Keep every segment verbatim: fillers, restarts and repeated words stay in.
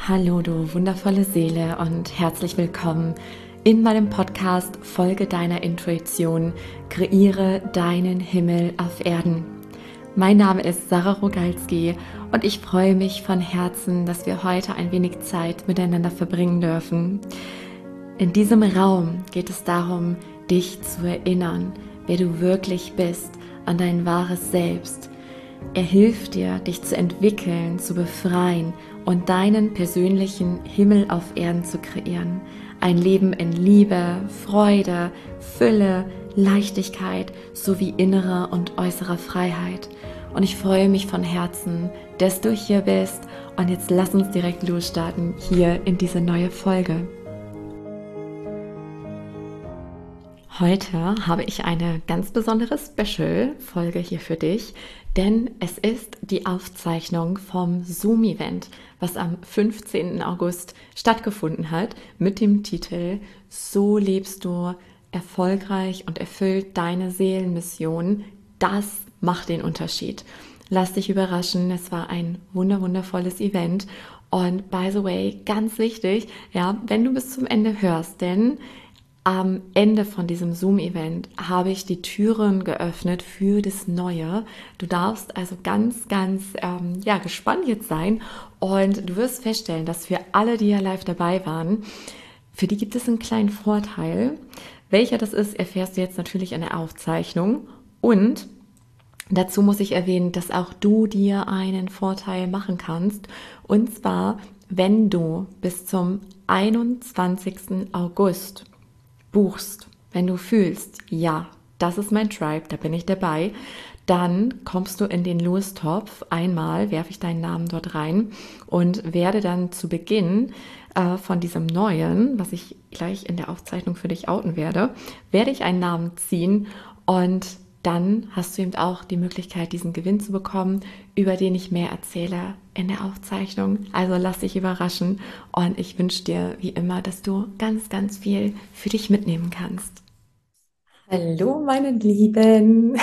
Hallo, du wundervolle Seele und herzlich willkommen in meinem Podcast Folge deiner Intuition, kreiere deinen Himmel auf Erden. Mein Name ist Sarah Rogalski und ich freue mich von Herzen, dass wir heute ein wenig Zeit miteinander verbringen dürfen. In diesem Raum geht es darum, dich zu erinnern, wer du wirklich bist, an dein wahres Selbst. Er hilft dir, dich zu entwickeln, zu befreien und deinen persönlichen Himmel auf Erden zu kreieren. Ein Leben in Liebe, Freude, Fülle, Leichtigkeit sowie innerer und äußerer Freiheit. Und ich freue mich von Herzen, dass du hier bist. Und jetzt lass uns direkt losstarten hier in diese neue Folge. Heute habe ich eine ganz besondere Special-Folge hier für dich, denn es ist die Aufzeichnung vom Zoom-Event, was am fünfzehnten August stattgefunden hat, mit dem Titel So lebst du erfolgreich und erfüllt deine Seelenmission. Das macht den Unterschied. Lass dich überraschen, es war ein wunder wundervolles Event. Und by the way, ganz wichtig, ja, wenn du bis zum Ende hörst, denn am Ende von diesem Zoom-Event habe ich die Türen geöffnet für das Neue. Du darfst also ganz, ganz ähm, ja, gespannt jetzt sein und du wirst feststellen, dass für alle, die ja live dabei waren, für die gibt es einen kleinen Vorteil. Welcher das ist, erfährst du jetzt natürlich in der Aufzeichnung. Und dazu muss ich erwähnen, dass auch du dir einen Vorteil machen kannst. Und zwar, wenn du bis zum einundzwanzigsten August buchst, wenn du fühlst, ja, das ist mein Tribe, da bin ich dabei, dann kommst du in den Lostopf. Einmal werfe ich deinen Namen dort rein und werde dann zu Beginn äh, von diesem Neuen, was ich gleich in der Aufzeichnung für dich outen werde, werde ich einen Namen ziehen und dann hast du eben auch die Möglichkeit, diesen Gewinn zu bekommen, über den ich mehr erzähle in der Aufzeichnung. Also lass dich überraschen und ich wünsche dir wie immer, dass du ganz, ganz viel für dich mitnehmen kannst. Hallo meine Lieben,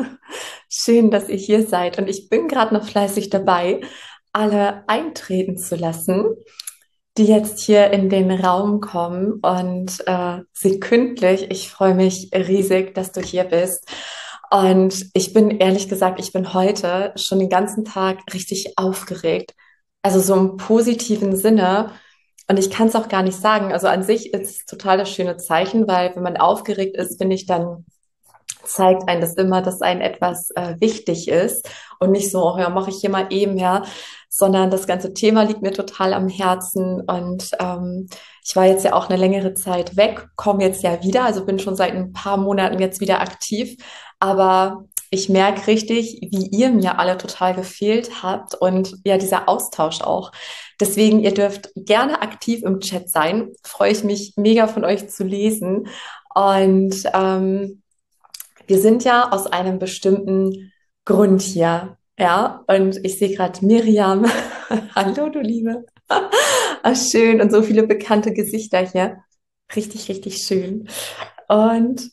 schön, dass ihr hier seid und ich bin gerade noch fleißig dabei, alle eintreten zu lassen, die jetzt hier in den Raum kommen und äh, sekündlich. Ich freue mich riesig, dass du hier bist. Und ich bin ehrlich gesagt, ich bin heute schon den ganzen Tag richtig aufgeregt. Also so im positiven Sinne. Und ich kann es auch gar nicht sagen. Also an sich ist es total das schöne Zeichen, weil wenn man aufgeregt ist, finde ich, dann zeigt einen das immer, dass einem etwas äh, wichtig ist und nicht so, oh ja, mache ich hier mal eben, ja, sondern das ganze Thema liegt mir total am Herzen und ähm, ich war jetzt ja auch eine längere Zeit weg, komme jetzt ja wieder, also bin schon seit ein paar Monaten jetzt wieder aktiv, aber ich merke richtig, wie ihr mir alle total gefehlt habt und ja, dieser Austausch auch. Deswegen, ihr dürft gerne aktiv im Chat sein, freue ich mich mega von euch zu lesen und ähm, wir sind ja aus einem bestimmten Grund hier, ja. Und ich sehe gerade Miriam. Hallo, du Liebe. Ah, schön und so viele bekannte Gesichter hier. Richtig, richtig schön. Und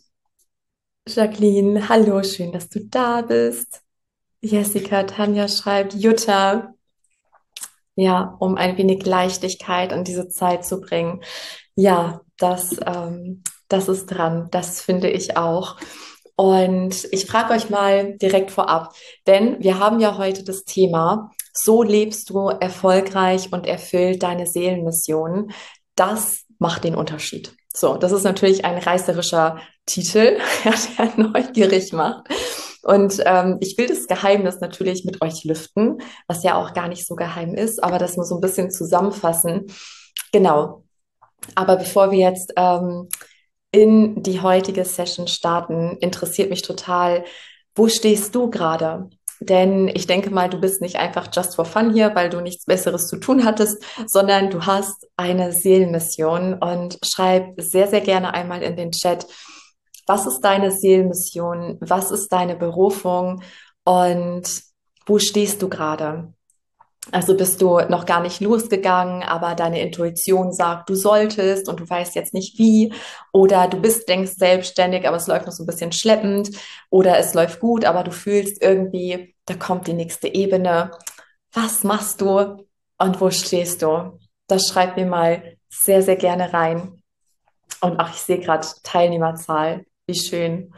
Jacqueline, hallo, schön, dass du da bist. Jessica, Tanja schreibt, Jutta, ja, um ein wenig Leichtigkeit in diese Zeit zu bringen. Ja, das, ähm, das ist dran. Das finde ich auch. Und ich frage euch mal direkt vorab, denn wir haben ja heute das Thema, so lebst du erfolgreich und erfüllt deine Seelenmission. Das macht den Unterschied. So, das ist natürlich ein reißerischer Titel, ja, der neugierig macht. Und ähm, ich will das Geheimnis natürlich mit euch lüften, was ja auch gar nicht so geheim ist, aber das nur so ein bisschen zusammenfassen. Genau. Aber bevor wir jetzt ähm, in die heutige Session starten, interessiert mich total, wo stehst du gerade? Denn ich denke mal, du bist nicht einfach just for fun hier, weil du nichts Besseres zu tun hattest, sondern du hast eine Seelenmission und schreib sehr, sehr gerne einmal in den Chat, was ist deine Seelenmission? Was ist deine Berufung? Und wo stehst du gerade? Also bist du noch gar nicht losgegangen, aber deine Intuition sagt, du solltest und du weißt jetzt nicht wie. Oder du bist, denkst selbstständig, aber es läuft noch so ein bisschen schleppend. Oder es läuft gut, aber du fühlst irgendwie, da kommt die nächste Ebene. Was machst du und wo stehst du? das schreibt mir mal sehr, sehr gerne rein. Und ach, ich sehe gerade Teilnehmerzahl. Wie schön.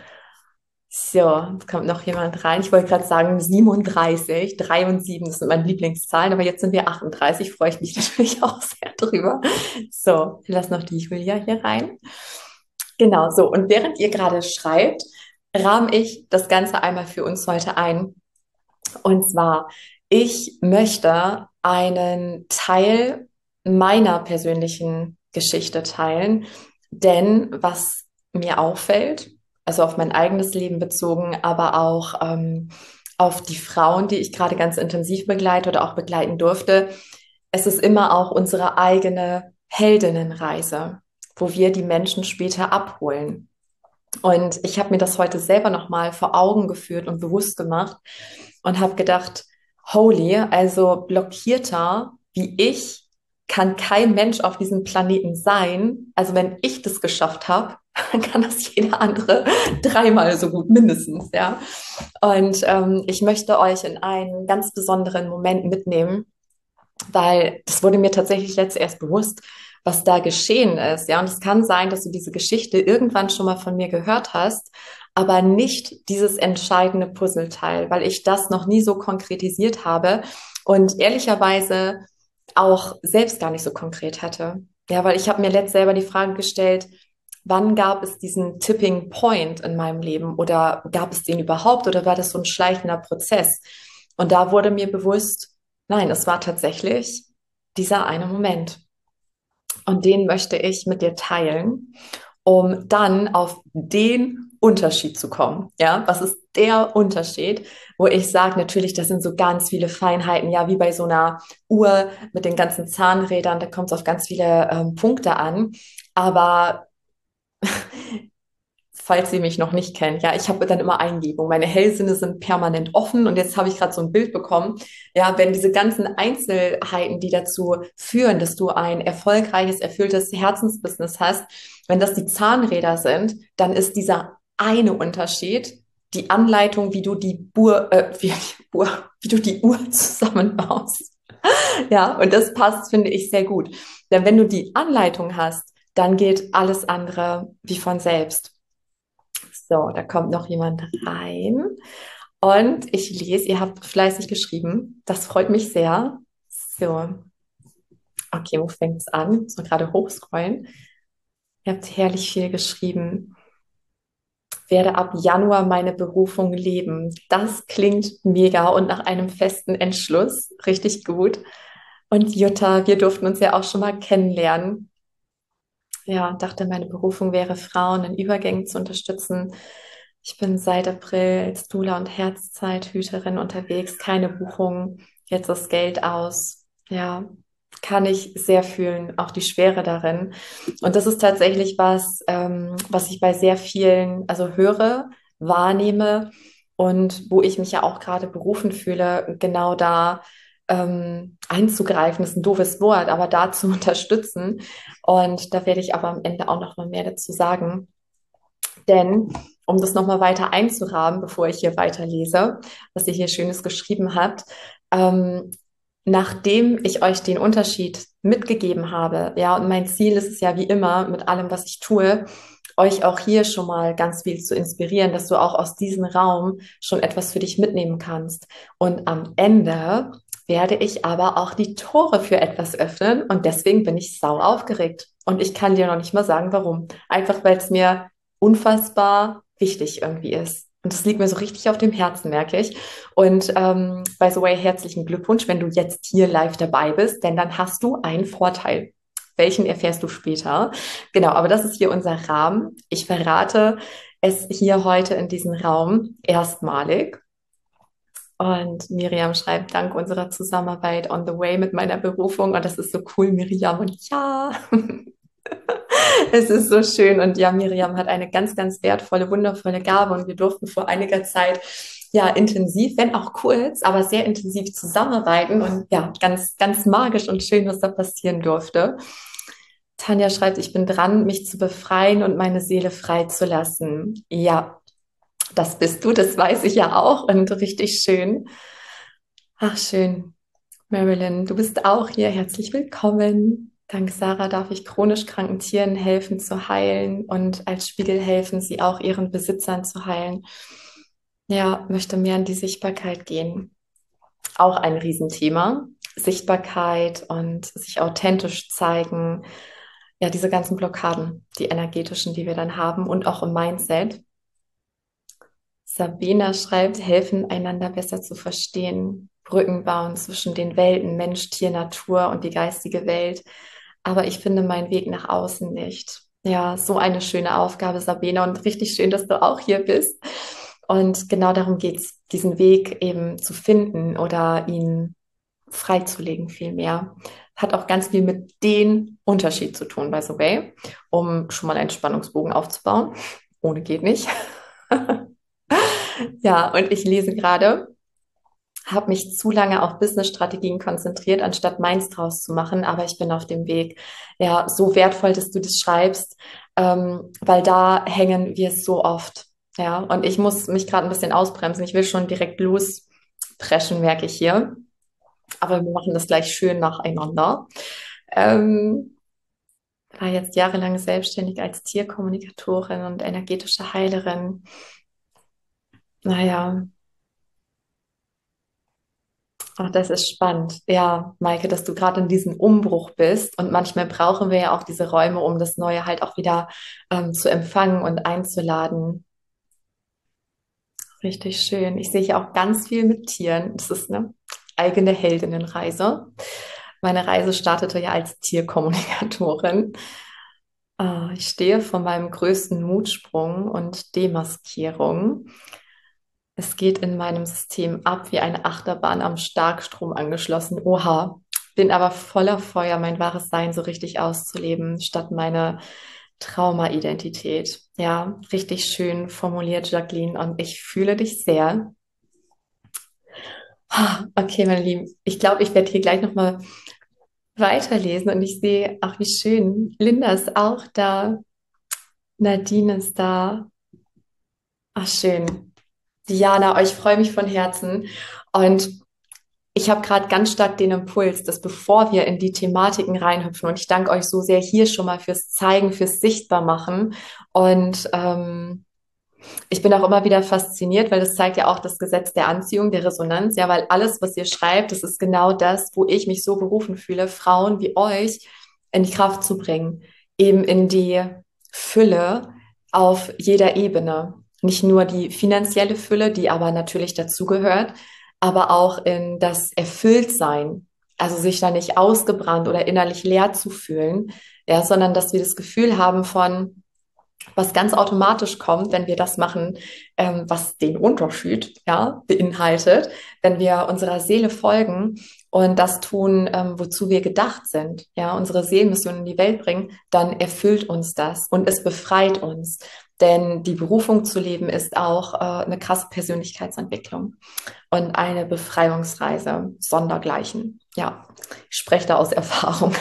So, jetzt kommt noch jemand rein. Ich wollte gerade sagen siebenunddreißig, drei und sieben, das sind meine Lieblingszahlen, aber jetzt sind wir achtunddreißig, freue ich mich natürlich auch sehr drüber. So, ich lasse noch die Julia hier rein. Genau, so. Und während ihr gerade schreibt, rahme ich das Ganze einmal für uns heute ein. Und zwar, ich möchte einen Teil meiner persönlichen Geschichte teilen, denn was mir auffällt, also auf mein eigenes Leben bezogen, aber auch ähm, auf die Frauen, die ich gerade ganz intensiv begleite oder auch begleiten durfte, es ist immer auch unsere eigene Heldinnenreise, wo wir die Menschen später abholen. Und ich habe mir das heute selber nochmal vor Augen geführt und bewusst gemacht und habe gedacht, holy, also blockierter wie ich kann kein Mensch auf diesem Planeten sein. Also wenn ich das geschafft habe, dann kann das jeder andere dreimal so gut mindestens, ja. Und ähm, ich möchte euch in einen ganz besonderen Moment mitnehmen, weil das wurde mir tatsächlich letzt erst bewusst, was da geschehen ist. Ja, und es kann sein, dass du diese Geschichte irgendwann schon mal von mir gehört hast, aber nicht dieses entscheidende Puzzleteil, weil ich das noch nie so konkretisiert habe und ehrlicherweise auch selbst gar nicht so konkret hatte. Ja, weil ich habe mir letzt selber die Frage gestellt, wann gab es diesen Tipping Point in meinem Leben oder gab es den überhaupt oder war das so ein schleichender Prozess? Und da wurde mir bewusst, nein, es war tatsächlich dieser eine Moment. Und den möchte ich mit dir teilen, um dann auf den Unterschied zu kommen. Ja, was ist der Unterschied, wo ich sage, natürlich, das sind so ganz viele Feinheiten, ja, wie bei so einer Uhr mit den ganzen Zahnrädern, da kommt es auf ganz viele ähm, Punkte an. Aber falls Sie mich noch nicht kennen, ja, ich habe dann immer Eingebung. Meine Hellsinne sind permanent offen und jetzt habe ich gerade so ein Bild bekommen. Ja, wenn diese ganzen Einzelheiten, die dazu führen, dass du ein erfolgreiches, erfülltes Herzensbusiness hast, wenn das die Zahnräder sind, dann ist dieser eine Unterschied die Anleitung, wie du die Uhr, äh, wie, die Uhr, wie du die Uhr zusammenbaust. Ja, und das passt, finde ich, sehr gut. Denn wenn du die Anleitung hast, dann geht alles andere wie von selbst. So, da kommt noch jemand rein. Und ich lese, ihr habt fleißig geschrieben. Das freut mich sehr. So, okay, wo fängt es an? Ich muss mal gerade hochscrollen. Ihr habt herrlich viel geschrieben. Werde ab Januar meine Berufung leben. Das klingt mega und nach einem festen Entschluss. Richtig gut. Und Jutta, wir durften uns ja auch schon mal kennenlernen. Ja, dachte, meine Berufung wäre, Frauen in Übergängen zu unterstützen. Ich bin seit April als Doula und Herzzeithüterin unterwegs, keine Buchung, jetzt das Geld aus. Ja, kann ich sehr fühlen, auch die Schwere darin. Und das ist tatsächlich was, ähm, was ich bei sehr vielen, also höre, wahrnehme und wo ich mich ja auch gerade berufen fühle, genau da ähm, einzugreifen, ist ein doofes Wort, aber da zu unterstützen. Und da werde ich aber am Ende auch noch mal mehr dazu sagen. Denn um das noch mal weiter einzurahmen, bevor ich hier weiterlese, was ihr hier Schönes geschrieben habt, ähm, nachdem ich euch den Unterschied mitgegeben habe, ja, und mein Ziel ist es ja wie immer mit allem, was ich tue, euch auch hier schon mal ganz viel zu inspirieren, dass du auch aus diesem Raum schon etwas für dich mitnehmen kannst. Und am Ende werde ich aber auch die Tore für etwas öffnen und deswegen bin ich sau aufgeregt. Und ich kann dir noch nicht mal sagen, warum. Einfach weil es mir unfassbar wichtig irgendwie ist. Und das liegt mir so richtig auf dem Herzen, merke ich. Und ähm, by the way, herzlichen Glückwunsch, wenn du jetzt hier live dabei bist, denn dann hast du einen Vorteil. Welchen erfährst du später? Genau, aber das ist hier unser Rahmen. Ich verrate es hier heute in diesem Raum erstmalig. Und Miriam schreibt, dank unserer Zusammenarbeit on the way mit meiner Berufung. Und das ist so cool, Miriam. Und ja, es ist so schön. Und ja, Miriam hat eine ganz, ganz wertvolle, wundervolle Gabe. Und wir durften vor einiger Zeit ja intensiv, wenn auch kurz, aber sehr intensiv zusammenarbeiten. Und ja, ganz, ganz magisch und schön, was da passieren durfte. Tanja schreibt, ich bin dran, mich zu befreien und meine Seele frei zu lassen. Ja, das bist du, das weiß ich ja auch und richtig schön. Ach, schön. Marilyn, du bist auch hier. Herzlich willkommen. Dank Sarah darf ich chronisch kranken Tieren helfen zu heilen und als Spiegel helfen, sie auch ihren Besitzern zu heilen. Ja, möchte mehr in die Sichtbarkeit gehen. Auch ein Riesenthema. Sichtbarkeit und sich authentisch zeigen. Ja, diese ganzen Blockaden, die energetischen, die wir dann haben und auch im Mindset. Sabina schreibt, helfen, einander besser zu verstehen, Brücken bauen zwischen den Welten, Mensch, Tier, Natur und die geistige Welt. Aber ich finde meinen Weg nach außen nicht. Ja, so eine schöne Aufgabe, Sabina, und richtig schön, dass du auch hier bist. Und genau darum geht's, diesen Weg eben zu finden oder ihn freizulegen, vielmehr. Hat auch ganz viel mit dem Unterschied zu tun, by the way, um schon mal einen Spannungsbogen aufzubauen. Ohne geht nicht. Ja, und ich lese gerade, habe mich zu lange auf Business-Strategien konzentriert, anstatt meins draus zu machen. Aber ich bin auf dem Weg. Ja, so wertvoll, dass du das schreibst, ähm, weil da hängen wir so oft. Ja, und ich muss mich gerade ein bisschen ausbremsen. Ich will schon direkt lospreschen, merke ich hier. Aber wir machen das gleich schön nacheinander. Ähm, war jetzt jahrelang selbstständig als Tierkommunikatorin und energetische Heilerin. Naja, ach, das ist spannend. Ja, Maike, dass du gerade in diesem Umbruch bist. Und manchmal brauchen wir ja auch diese Räume, um das Neue halt auch wieder ähm, zu empfangen und einzuladen. Richtig schön. Ich sehe hier auch ganz viel mit Tieren. Das ist eine eigene Heldinnenreise. Meine Reise startete ja als Tierkommunikatorin. Äh, ich stehe vor meinem größten Mutsprung und Demaskierung. Es geht in meinem System ab wie eine Achterbahn am Starkstrom angeschlossen. Oha, bin aber voller Feuer, mein wahres Sein so richtig auszuleben, statt meine Trauma-Identität. Ja, richtig schön formuliert, Jacqueline, und ich fühle dich sehr. Ah, okay, meine Lieben, ich glaube, ich werde hier gleich nochmal weiterlesen und ich sehe, ach, wie schön. Linda ist auch da, Nadine ist da. Ach, schön. Diana, ich freue mich von Herzen. Und ich habe gerade ganz stark den Impuls, dass bevor wir in die Thematiken reinhüpfen, und ich danke euch so sehr hier schon mal fürs Zeigen, fürs Sichtbarmachen. Und ähm, ich bin auch immer wieder fasziniert, weil das zeigt ja auch das Gesetz der Anziehung, der Resonanz, ja, weil alles, was ihr schreibt, das ist genau das, wo ich mich so berufen fühle, Frauen wie euch in die Kraft zu bringen, eben in die Fülle auf jeder Ebene. Nicht nur die finanzielle Fülle, die aber natürlich dazugehört, aber auch in das Erfülltsein, also sich da nicht ausgebrannt oder innerlich leer zu fühlen, ja, sondern dass wir das Gefühl haben von, was ganz automatisch kommt, wenn wir das machen, ähm, was den Unterschied ja, beinhaltet, wenn wir unserer Seele folgen und das tun, ähm, wozu wir gedacht sind, ja, unsere Seelenmission in die Welt bringen, dann erfüllt uns das und es befreit uns. Denn die Berufung zu leben ist auch äh, eine krasse Persönlichkeitsentwicklung und eine Befreiungsreise sondergleichen. Ja, ich spreche da aus Erfahrung.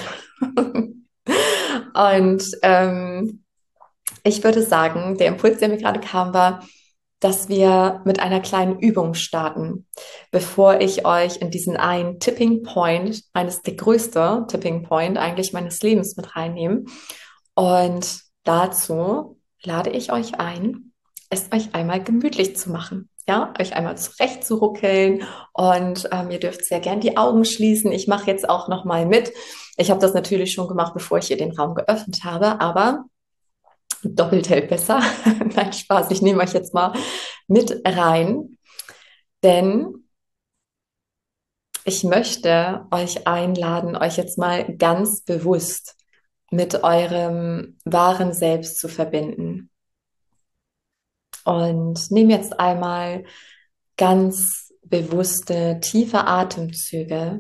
Und ähm, ich würde sagen, der Impuls, der mir gerade kam, war, dass wir mit einer kleinen Übung starten, bevor ich euch in diesen einen Tipping Point, eines der größte Tipping Point eigentlich meines Lebens mit reinnehme. Und dazu lade ich euch ein, es euch einmal gemütlich zu machen. Ja, euch einmal zurecht zu ruckeln und ähm, ihr dürft sehr gern die Augen schließen. Ich mache jetzt auch noch mal mit. Ich habe das natürlich schon gemacht, bevor ich hier den Raum geöffnet habe, aber doppelt hält besser. Nein, Spaß, ich nehme euch jetzt mal mit rein, denn ich möchte euch einladen, euch jetzt mal ganz bewusst mit eurem wahren Selbst zu verbinden. Und nehme jetzt einmal ganz bewusste, tiefe Atemzüge.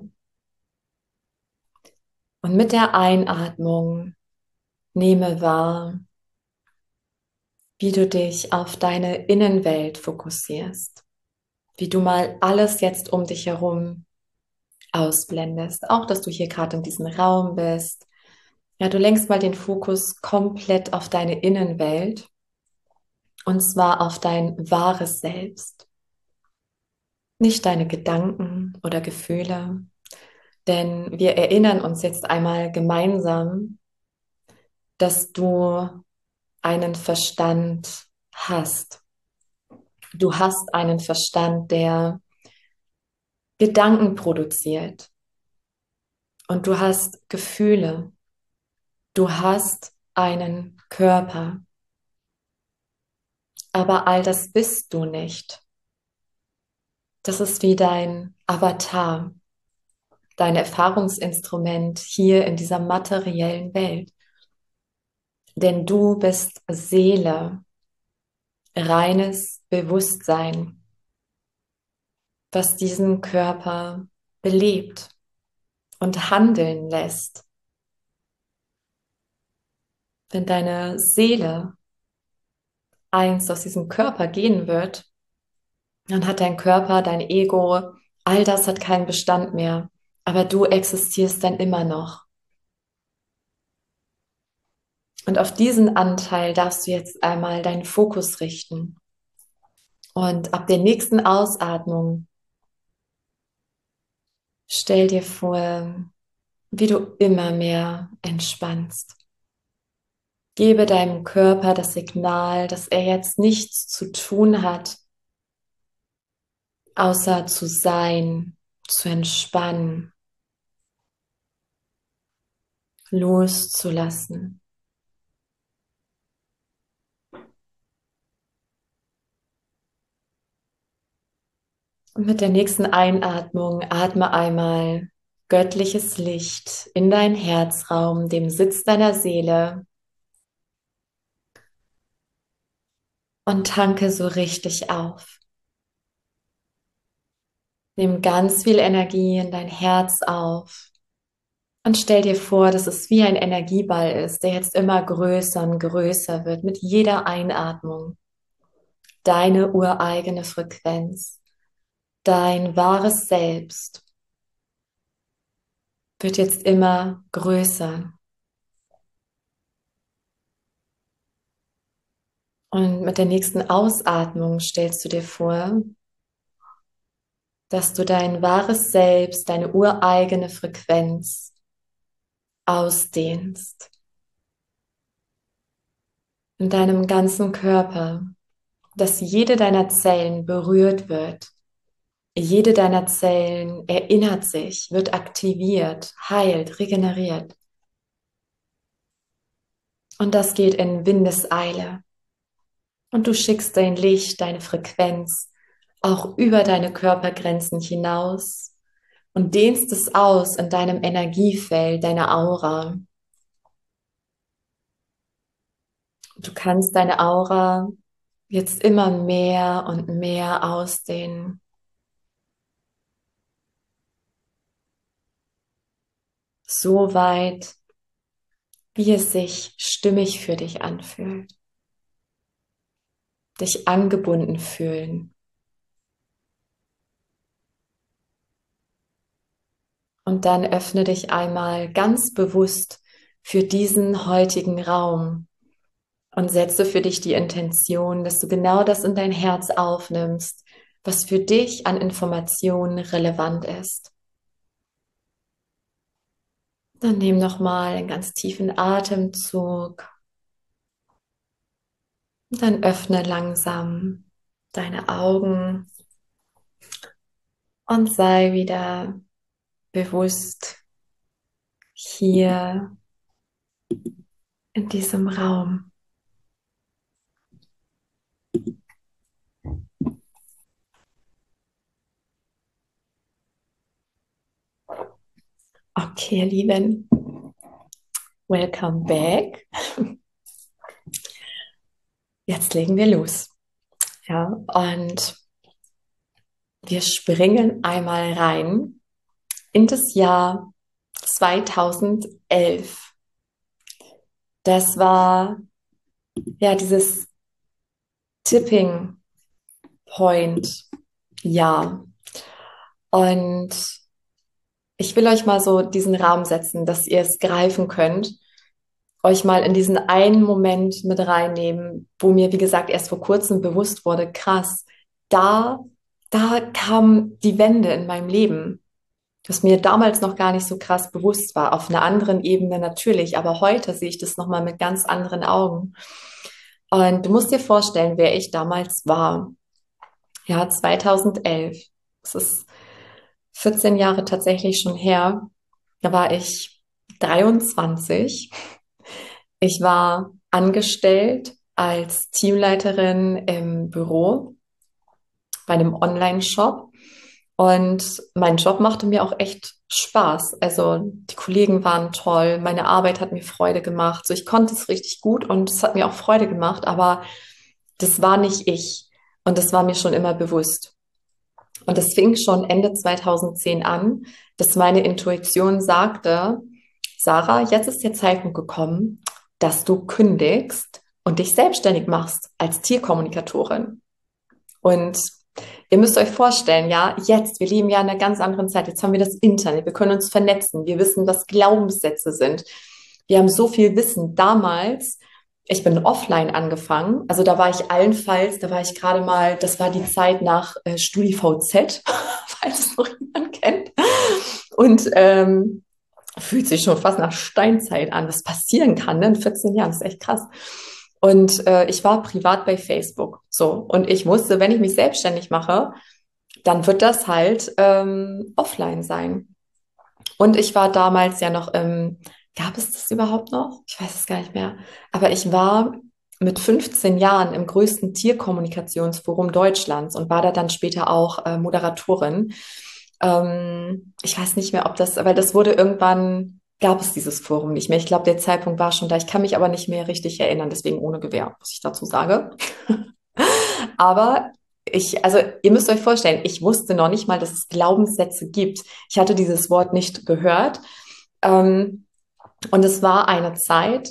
Und mit der Einatmung nehme wahr, wie du dich auf deine Innenwelt fokussierst, wie du mal alles jetzt um dich herum ausblendest, auch dass du hier gerade in diesem Raum bist. Ja, du lenkst mal den Fokus komplett auf deine Innenwelt und zwar auf dein wahres Selbst, nicht deine Gedanken oder Gefühle, Denn wir erinnern uns jetzt einmal gemeinsam, dass du einen Verstand hast. Du hast einen Verstand, der Gedanken produziert und du hast Gefühle. Du hast einen Körper, aber all das bist du nicht. Das ist wie dein Avatar, dein Erfahrungsinstrument hier in dieser materiellen Welt. Denn du bist Seele, reines Bewusstsein, was diesen Körper belebt und handeln lässt. Wenn deine Seele einst aus diesem Körper gehen wird, dann hat dein Körper, dein Ego, all das hat keinen Bestand mehr. Aber du existierst dann immer noch. Und auf diesen Anteil darfst du jetzt einmal deinen Fokus richten. Und ab der nächsten Ausatmung stell dir vor, wie du immer mehr entspannst. Gebe deinem Körper das Signal, dass er jetzt nichts zu tun hat, außer zu sein, zu entspannen, loszulassen. Und mit der nächsten Einatmung atme einmal göttliches Licht in deinen Herzraum, dem Sitz deiner Seele, und tanke so richtig auf. Nimm ganz viel Energie in dein Herz auf und stell dir vor, dass es wie ein Energieball ist, der jetzt immer größer und größer wird mit jeder Einatmung. Deine ureigene Frequenz, dein wahres Selbst wird jetzt immer größer. Und mit der nächsten Ausatmung stellst du dir vor, dass du dein wahres Selbst, deine ureigene Frequenz ausdehnst. In deinem ganzen Körper, dass jede deiner Zellen berührt wird. Jede deiner Zellen erinnert sich, wird aktiviert, heilt, regeneriert. Und das geht in Windeseile. Und du schickst dein Licht, deine Frequenz auch über deine Körpergrenzen hinaus und dehnst es aus in deinem Energiefeld, deiner Aura. Du kannst deine Aura jetzt immer mehr und mehr ausdehnen. So weit, wie es sich stimmig für dich anfühlt. Dich angebunden fühlen. Und dann öffne dich einmal ganz bewusst für diesen heutigen Raum und setze für dich die Intention, dass du genau das in dein Herz aufnimmst, was für dich an Informationen relevant ist. Dann nimm nochmal einen ganz tiefen Atemzug und dann öffne langsam deine Augen und sei wieder bewusst hier in diesem Raum. Okay, ihr Lieben, welcome back. Jetzt legen wir los. Ja, und wir springen einmal rein in das Jahr zweitausendelf. Das war ja dieses Tipping Point Jahr. Und ich will euch mal so diesen Rahmen setzen, dass ihr es greifen könnt, euch mal in diesen einen Moment mit reinnehmen, wo mir, wie gesagt, erst vor kurzem bewusst wurde, krass, da, da kam die Wende in meinem Leben. was mir damals noch gar nicht so krass bewusst war. Auf einer anderen Ebene natürlich, aber heute sehe ich das nochmal mit ganz anderen Augen. Und du musst dir vorstellen, wer ich damals war. Ja, zweitausendelf. Das ist vierzehn Jahre tatsächlich schon her. Da war ich dreiundzwanzig. Ich war angestellt als Teamleiterin im Büro bei einem Online-Shop. Und mein Job machte mir auch echt Spaß. Also die Kollegen waren toll, meine Arbeit hat mir Freude gemacht. So, ich konnte es richtig gut und es hat mir auch Freude gemacht, aber das war nicht ich. Und das war mir schon immer bewusst. Und das fing schon Ende zweitausendzehn an, dass meine Intuition sagte, Sarah, jetzt ist der Zeitpunkt gekommen, dass du kündigst und dich selbstständig machst als Tierkommunikatorin. Und ihr müsst euch vorstellen, ja, jetzt, wir leben ja in einer ganz anderen Zeit. Jetzt haben wir das Internet, wir können uns vernetzen, wir wissen, was Glaubenssätze sind. Wir haben so viel Wissen. Damals, ich bin offline angefangen, also da war ich allenfalls, da war ich gerade mal, das war die Zeit nach äh, StudiVZ, falls es noch jemand kennt. Und ähm, fühlt sich schon fast nach Steinzeit an, was passieren kann, ne? In vierzehn Jahren, das ist echt krass. Und äh, ich war privat bei Facebook. So. Und ich wusste, wenn ich mich selbstständig mache, dann wird das halt ähm, offline sein. Und ich war damals ja noch im, gab es das überhaupt noch? Ich weiß es gar nicht mehr. Aber ich war mit fünfzehn Jahren im größten Tierkommunikationsforum Deutschlands und war da dann später auch äh, Moderatorin. Ähm, ich weiß nicht mehr, ob das, weil das wurde irgendwann, gab es dieses Forum nicht mehr. Ich glaube, der Zeitpunkt war schon da. Ich kann mich aber nicht mehr richtig erinnern, deswegen ohne Gewehr, was ich dazu sage. Aber ich, also ihr müsst euch vorstellen, ich wusste noch nicht mal, dass es Glaubenssätze gibt. Ich hatte dieses Wort nicht gehört. Ähm, und es war eine Zeit,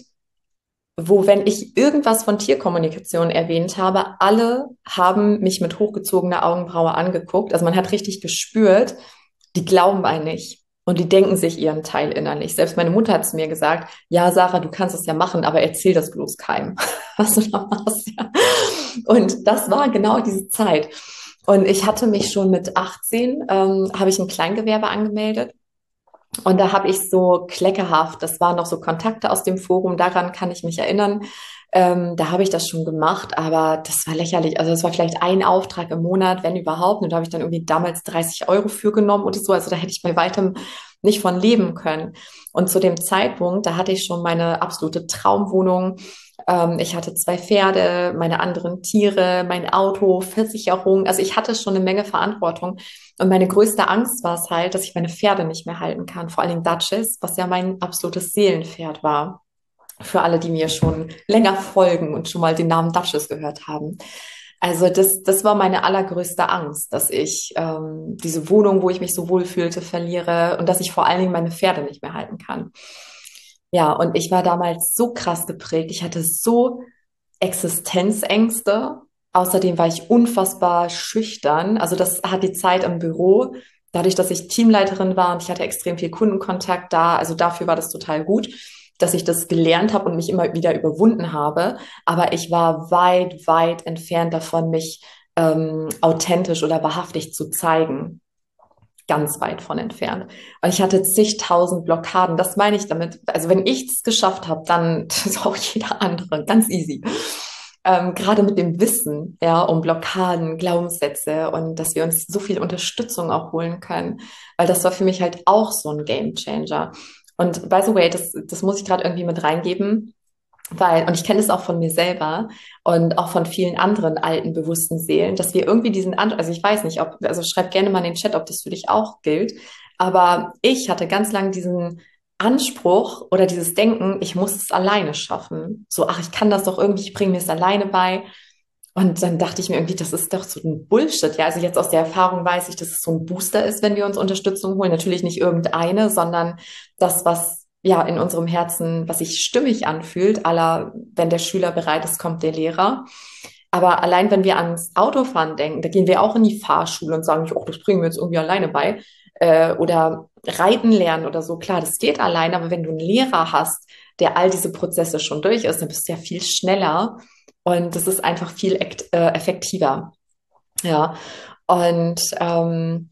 wo, wenn ich irgendwas von Tierkommunikation erwähnt habe, alle haben mich mit hochgezogener Augenbraue angeguckt. Also man hat richtig gespürt, die glauben einen nicht. Und die denken sich ihren Teil innerlich. Selbst meine Mutter hat zu mir gesagt, ja, Sarah, du kannst es ja machen, aber erzähl das bloß keinem, was du da machst. Ja. Und das war genau diese Zeit. Und ich hatte mich schon mit achtzehn, ähm, habe ich ein Kleingewerbe angemeldet. Und da habe ich so kleckerhaft, das waren noch so Kontakte aus dem Forum, daran kann ich mich erinnern. Ähm, da habe ich das schon gemacht, aber das war lächerlich. Also das war vielleicht ein Auftrag im Monat, wenn überhaupt. Und da habe ich dann irgendwie damals dreißig Euro für genommen oder so. Also da hätte ich bei weitem nicht von leben können. Und zu dem Zeitpunkt, da hatte ich schon meine absolute Traumwohnung. Ähm, ich hatte zwei Pferde, meine anderen Tiere, mein Auto, Versicherung. Also ich hatte schon eine Menge Verantwortung. Und meine größte Angst war es halt, dass ich meine Pferde nicht mehr halten kann. Vor allen Dingen Duchess, was ja mein absolutes Seelenpferd war. Für alle, die mir schon länger folgen und schon mal den Namen Duchess gehört haben. Also das, das war meine allergrößte Angst, dass ich ähm, diese Wohnung, wo ich mich so wohl fühlte, verliere und dass ich vor allen Dingen meine Pferde nicht mehr halten kann. Ja, und ich war damals so krass geprägt. Ich hatte so Existenzängste. Außerdem war ich unfassbar schüchtern. Also das hat die Zeit im Büro, dadurch, dass ich Teamleiterin war und ich hatte extrem viel Kundenkontakt da. Also dafür war das total gut, dass ich das gelernt habe und mich immer wieder überwunden habe. Aber ich war weit, weit entfernt davon, mich ähm, authentisch oder wahrhaftig zu zeigen. Ganz weit von entfernt. Und ich hatte zigtausend Blockaden. Das meine ich damit. Also wenn ich es geschafft habe, dann ist auch jeder andere. Ganz easy. Ähm, gerade mit dem Wissen, ja, um Blockaden, Glaubenssätze und dass wir uns so viel Unterstützung auch holen können. Weil das war für mich halt auch so ein Game Changer. Und by the way, das, das muss ich gerade irgendwie mit reingeben. Weil, und ich kenne es auch von mir selber und auch von vielen anderen alten, bewussten Seelen, dass wir irgendwie diesen, An also ich weiß nicht, ob, also schreib gerne mal in den Chat, ob das für dich auch gilt, aber ich hatte ganz lange diesen Anspruch oder dieses Denken, ich muss es alleine schaffen. So, ach, ich kann das doch irgendwie, ich bringe mir es alleine bei. Und dann dachte ich mir irgendwie, das ist doch so ein Bullshit. Ja, also jetzt aus der Erfahrung weiß ich, dass es so ein Booster ist, wenn wir uns Unterstützung holen. Natürlich nicht irgendeine, sondern das, was ja in unserem Herzen, was sich stimmig anfühlt, à la, wenn der Schüler bereit ist, kommt der Lehrer. Aber allein wenn wir ans Autofahren denken, da gehen wir auch in die Fahrschule und sagen, oh, das bringen wir jetzt irgendwie alleine bei. Äh, oder Reiten lernen oder so. Klar, das geht allein, aber wenn du einen Lehrer hast, der all diese Prozesse schon durch ist, dann bist du ja viel schneller und das ist einfach viel äh, effektiver. Ja. Und ähm,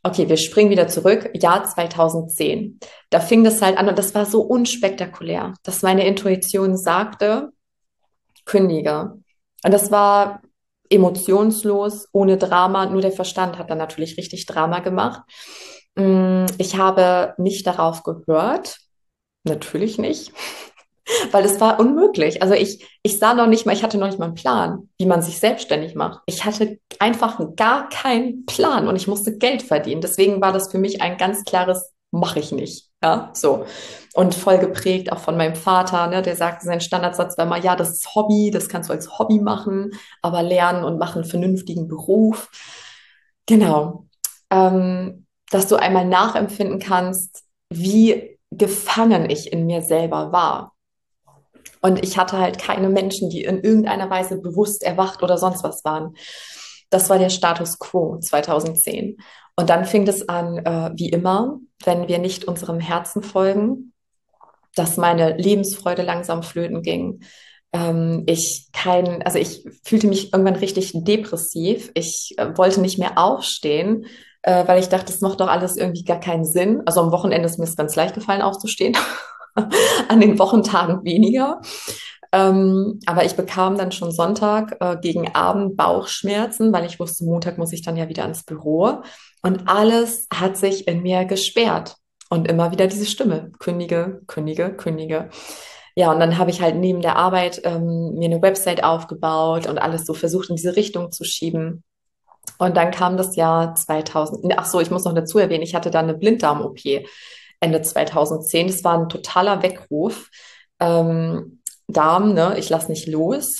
Okay, wir springen wieder zurück, Jahr zweitausendzehn. Da fing das halt an und das war so unspektakulär, dass meine Intuition sagte, kündige. Und das war emotionslos, ohne Drama, nur der Verstand hat dann natürlich richtig Drama gemacht. Mm, Ich habe nicht darauf gehört, natürlich nicht, weil es war unmöglich. Also ich, ich sah noch nicht mal, ich hatte noch nicht mal einen Plan, wie man sich selbstständig macht. Ich hatte einfach gar keinen Plan und ich musste Geld verdienen. Deswegen war das für mich ein ganz klares, mache ich nicht. Ja, so. Und voll geprägt auch von meinem Vater, ne, der sagte, sein Standardsatz war immer, ja, das ist Hobby, das kannst du als Hobby machen, aber lernen und machen einen vernünftigen Beruf. Genau. Ähm, dass du einmal nachempfinden kannst, wie gefangen ich in mir selber war. Und ich hatte halt keine Menschen, die in irgendeiner Weise bewusst erwacht oder sonst was waren. Das war der Status quo zweitausendzehn. Und dann fing es an, äh, wie immer, wenn wir nicht unserem Herzen folgen, dass meine Lebensfreude langsam flöten ging. Ähm, ich kein, also ich fühlte mich irgendwann richtig depressiv. Ich äh, wollte nicht mehr aufstehen, äh, weil ich dachte, das macht doch alles irgendwie gar keinen Sinn. Also am Wochenende ist mir es ganz leicht gefallen, aufzustehen. An den Wochentagen weniger. Ähm, aber ich bekam dann schon Sonntag äh, gegen Abend Bauchschmerzen, weil ich wusste, Montag muss ich dann ja wieder ins Büro. Und alles hat sich in mir gesperrt. Und immer wieder diese Stimme, kündige, kündige, kündige. Ja, und dann habe ich halt neben der Arbeit ähm, mir eine Website aufgebaut und alles so versucht in diese Richtung zu schieben. Und dann kam das Jahr zweitausend. Ach so, ich muss noch dazu erwähnen, ich hatte dann eine Blinddarm-O P Ende zweitausendzehn. Das war ein totaler Weckruf. Ähm, Darm, ne, ich lass nicht los.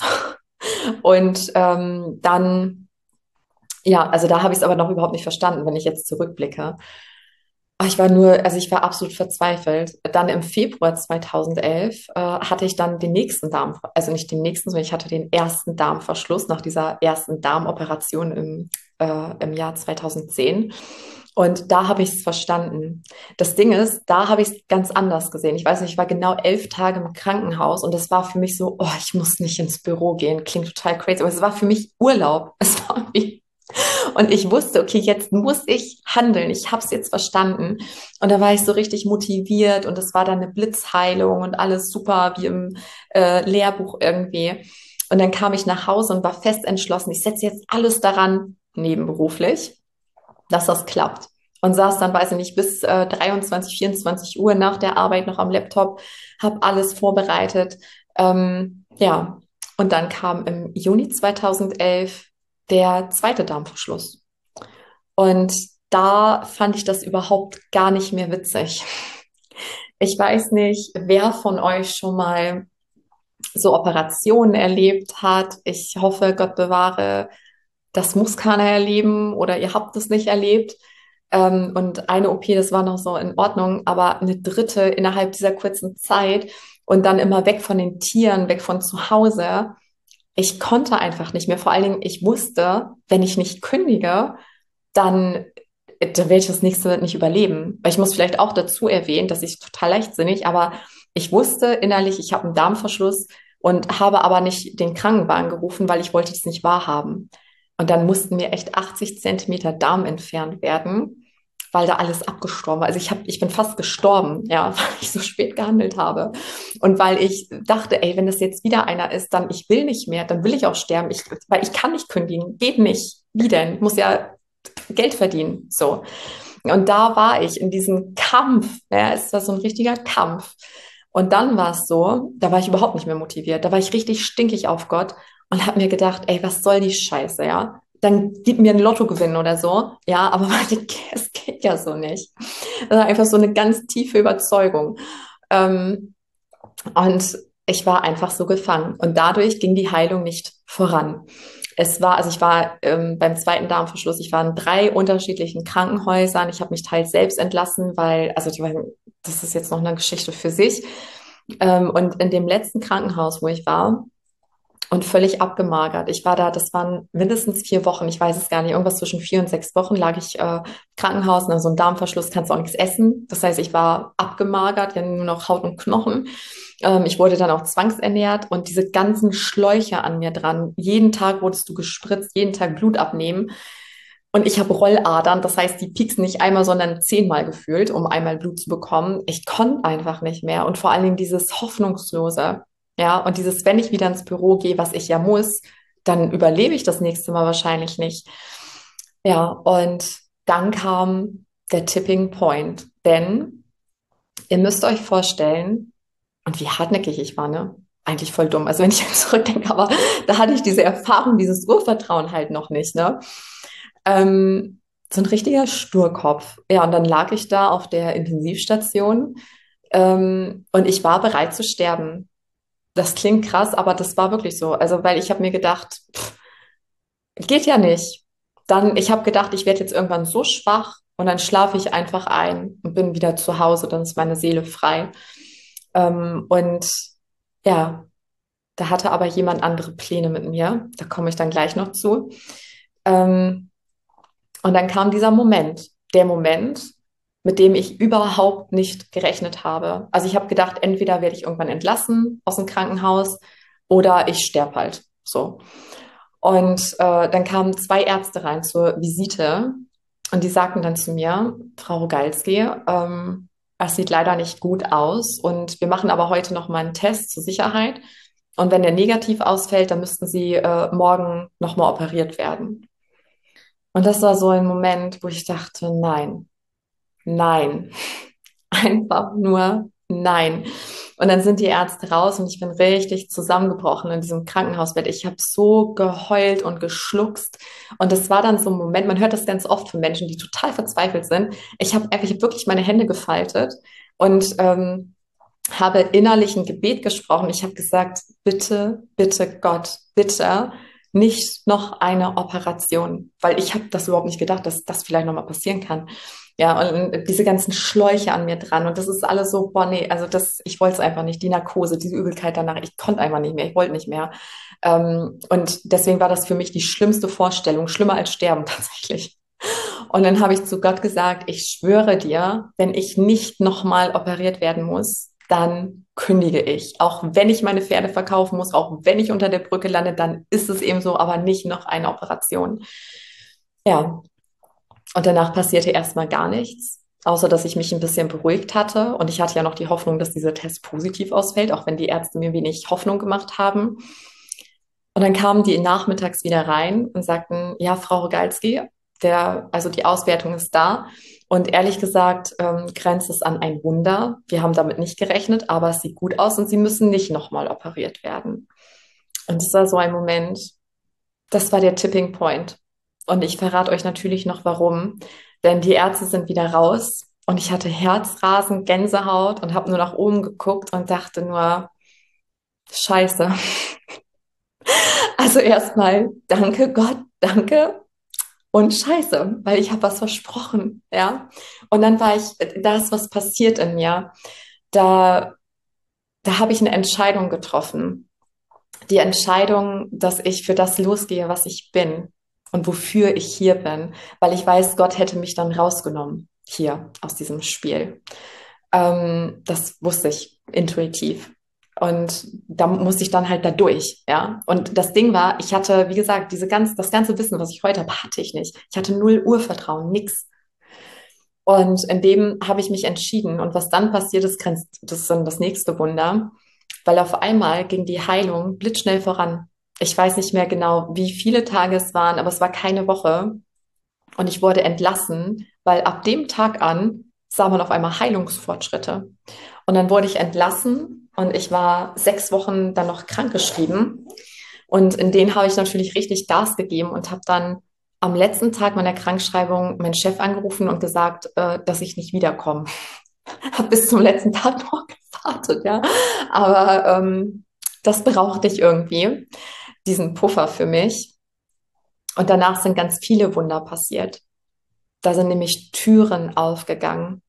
Und ähm, dann, ja, also da habe ich es aber noch überhaupt nicht verstanden, wenn ich jetzt zurückblicke. Ah, Ich war nur, also ich war absolut verzweifelt. Dann im Februar zweitausendelf äh, hatte ich dann den nächsten Darm, also nicht den nächsten, sondern ich hatte den ersten Darmverschluss nach dieser ersten Darmoperation im, äh, im Jahr zweitausendzehn. Und da habe ich es verstanden. Das Ding ist, da habe ich es ganz anders gesehen. Ich weiß nicht, ich war genau elf Tage im Krankenhaus und das war für mich so, oh, ich muss nicht ins Büro gehen. Klingt total crazy, aber es war für mich Urlaub. Es war wie und ich wusste, okay, jetzt muss ich handeln. Ich habe es jetzt verstanden. Und da war ich so richtig motiviert und es war dann eine Blitzheilung und alles super wie im äh, Lehrbuch irgendwie. Und dann kam ich nach Hause und war fest entschlossen, ich setze jetzt alles daran, nebenberuflich, dass das klappt. Und saß dann, weiß ich nicht, bis äh, dreiundzwanzig, vierundzwanzig Uhr nach der Arbeit noch am Laptop, habe alles vorbereitet. Ähm, ja, und dann kam im Juni zweitausendelf der zweite Darmverschluss. Und da fand ich das überhaupt gar nicht mehr witzig. Ich weiß nicht, wer von euch schon mal so Operationen erlebt hat. Ich hoffe, Gott bewahre, das muss keiner erleben oder ihr habt es nicht erlebt. Ähm, und eine O P, das war noch so in Ordnung, aber eine dritte innerhalb dieser kurzen Zeit und dann immer weg von den Tieren, weg von zu Hause. Ich konnte einfach nicht mehr. Vor allen Dingen, ich wusste, wenn ich nicht kündige, dann, dann werde ich das nächste nicht überleben. Weil ich muss vielleicht auch dazu erwähnen, dass ich total leichtsinnig, aber ich wusste innerlich, ich habe einen Darmverschluss und habe aber nicht den Krankenwagen gerufen, weil ich wollte es nicht wahrhaben. Und dann mussten mir echt achtzig Zentimeter Darm entfernt werden, weil da alles abgestorben war. Also ich hab, ich bin fast gestorben, ja, weil ich so spät gehandelt habe. Und weil ich dachte, ey, wenn das jetzt wieder einer ist, dann ich will nicht mehr, dann will ich auch sterben. Ich, weil ich kann nicht kündigen, geht nicht. Wie denn? Ich muss ja Geld verdienen. So. Und da war ich in diesem Kampf. Ja, es war so ein richtiger Kampf. Und dann war es so, da war ich überhaupt nicht mehr motiviert. Da war ich richtig stinkig auf Gott und habe mir gedacht, ey, was soll die Scheiße, ja? Dann gib mir ein Lottogewinn oder so. Ja, aber es geht ja so nicht. Das war einfach so eine ganz tiefe Überzeugung. Ähm, und ich war einfach so gefangen. Und dadurch ging die Heilung nicht voran. Es war, also ich war ähm, beim zweiten Darmverschluss, ich war in drei unterschiedlichen Krankenhäusern. Ich habe mich teils selbst entlassen, weil, also die, das ist jetzt noch eine Geschichte für sich. Ähm, und in dem letzten Krankenhaus, wo ich war, und völlig abgemagert. Ich war da, das waren mindestens vier Wochen, ich weiß es gar nicht, irgendwas zwischen vier und sechs Wochen lag ich äh, im Krankenhaus, und so ein Darmverschluss, kannst du auch nichts essen. Das heißt, ich war abgemagert, ja nur noch Haut und Knochen. Ähm, ich wurde dann auch zwangsernährt und diese ganzen Schläuche an mir dran. Jeden Tag wurdest du gespritzt, jeden Tag Blut abnehmen. Und ich habe Rolladern, das heißt, die pieksen nicht einmal, sondern zehnmal gefühlt, um einmal Blut zu bekommen. Ich konnte einfach nicht mehr. Und vor allen Dingen dieses Hoffnungslose, ja, und dieses, wenn ich wieder ins Büro gehe, was ich ja muss, dann überlebe ich das nächste Mal wahrscheinlich nicht. Ja, und dann kam der Tipping Point. Denn ihr müsst euch vorstellen, und wie hartnäckig ich war, ne? Eigentlich voll dumm. Also wenn ich jetzt zurückdenke, aber da hatte ich diese Erfahrung, dieses Urvertrauen halt noch nicht, ne? Ähm, so ein richtiger Sturkopf. Ja, und dann lag ich da auf der Intensivstation, ähm, und ich war bereit zu sterben. Das klingt krass, aber das war wirklich so. Also, weil ich habe mir gedacht, pff, geht ja nicht. Dann, ich habe gedacht, ich werde jetzt irgendwann so schwach und dann schlafe ich einfach ein und bin wieder zu Hause, dann ist meine Seele frei. Ähm, und ja, da hatte aber jemand andere Pläne mit mir. Da komme ich dann gleich noch zu. Ähm, und dann kam dieser Moment, der Moment, mit dem ich überhaupt nicht gerechnet habe. Also ich habe gedacht, entweder werde ich irgendwann entlassen aus dem Krankenhaus oder ich sterbe halt. So. Und äh, dann kamen zwei Ärzte rein zur Visite und die sagten dann zu mir, Frau Rogalski, ähm, es sieht leider nicht gut aus und wir machen aber heute noch mal einen Test zur Sicherheit. Und wenn der negativ ausfällt, dann müssten Sie äh, morgen noch mal operiert werden. Und das war so ein Moment, wo ich dachte, nein, nein, einfach nur nein. Und dann sind die Ärzte raus und ich bin richtig zusammengebrochen in diesem Krankenhausbett. Ich habe so geheult und geschluckst. Und das war dann so ein Moment, man hört das ganz oft von Menschen, die total verzweifelt sind. Ich habe einfach ich hab wirklich meine Hände gefaltet und ähm, habe innerlich ein Gebet gesprochen. Ich habe gesagt, bitte, bitte Gott, bitte nicht noch eine Operation, weil ich habe das überhaupt nicht gedacht, dass das vielleicht noch mal passieren kann. Ja, und diese ganzen Schläuche an mir dran und das ist alles so, boah, nee, also das, ich wollte es einfach nicht, die Narkose, diese Übelkeit danach, ich konnte einfach nicht mehr, ich wollte nicht mehr. Ähm, und deswegen war das für mich die schlimmste Vorstellung, schlimmer als Sterben tatsächlich. Und dann habe ich zu Gott gesagt, ich schwöre dir, wenn ich nicht nochmal operiert werden muss, dann kündige ich. Auch wenn ich meine Pferde verkaufen muss, auch wenn ich unter der Brücke lande, dann ist es eben so, aber nicht noch eine Operation. Ja, und danach passierte erstmal gar nichts, außer dass ich mich ein bisschen beruhigt hatte. Und ich hatte ja noch die Hoffnung, dass dieser Test positiv ausfällt, auch wenn die Ärzte mir wenig Hoffnung gemacht haben. Und dann kamen die nachmittags wieder rein und sagten, ja, Frau Rogalski, der, also die Auswertung ist da. Und ehrlich gesagt, ähm, grenzt es an ein Wunder. Wir haben damit nicht gerechnet, aber es sieht gut aus und Sie müssen nicht nochmal operiert werden. Und das war so ein Moment, das war der Tipping Point. Und ich verrate euch natürlich noch warum. Denn die Ärzte sind wieder raus und ich hatte Herzrasen, Gänsehaut und habe nur nach oben geguckt und dachte nur, Scheiße. Also erstmal danke Gott, danke und Scheiße, weil ich habe was versprochen, ja. Und dann war ich, da ist was passiert in mir. Da, da habe ich eine Entscheidung getroffen. Die Entscheidung, dass ich für das losgehe, was ich bin und wofür ich hier bin, weil ich weiß, Gott hätte mich dann rausgenommen hier aus diesem Spiel. Ähm, das wusste ich intuitiv. Und da musste ich dann halt da durch, ja. Und das Ding war, ich hatte, wie gesagt, diese ganz, das ganze Wissen, was ich heute habe, hatte ich nicht. Ich hatte null Urvertrauen, nix. Und in dem habe ich mich entschieden. Und was dann passiert ist, grenzt, das ist dann das nächste Wunder, weil auf einmal ging die Heilung blitzschnell voran. Ich weiß nicht mehr genau, wie viele Tage es waren, aber es war keine Woche. Und ich wurde entlassen, weil ab dem Tag an sah man auf einmal Heilungsfortschritte. Und dann wurde ich entlassen und ich war sechs Wochen dann noch krankgeschrieben. Und in denen habe ich natürlich richtig Gas gegeben und habe dann am letzten Tag meiner Krankschreibung meinen Chef angerufen und gesagt, äh, dass ich nicht wiederkomme. Habe bis zum letzten Tag noch gewartet, ja. Aber ähm, das brauchte ich irgendwie, diesen Puffer für mich. Und danach sind ganz viele Wunder passiert. Da sind nämlich Türen aufgegangen.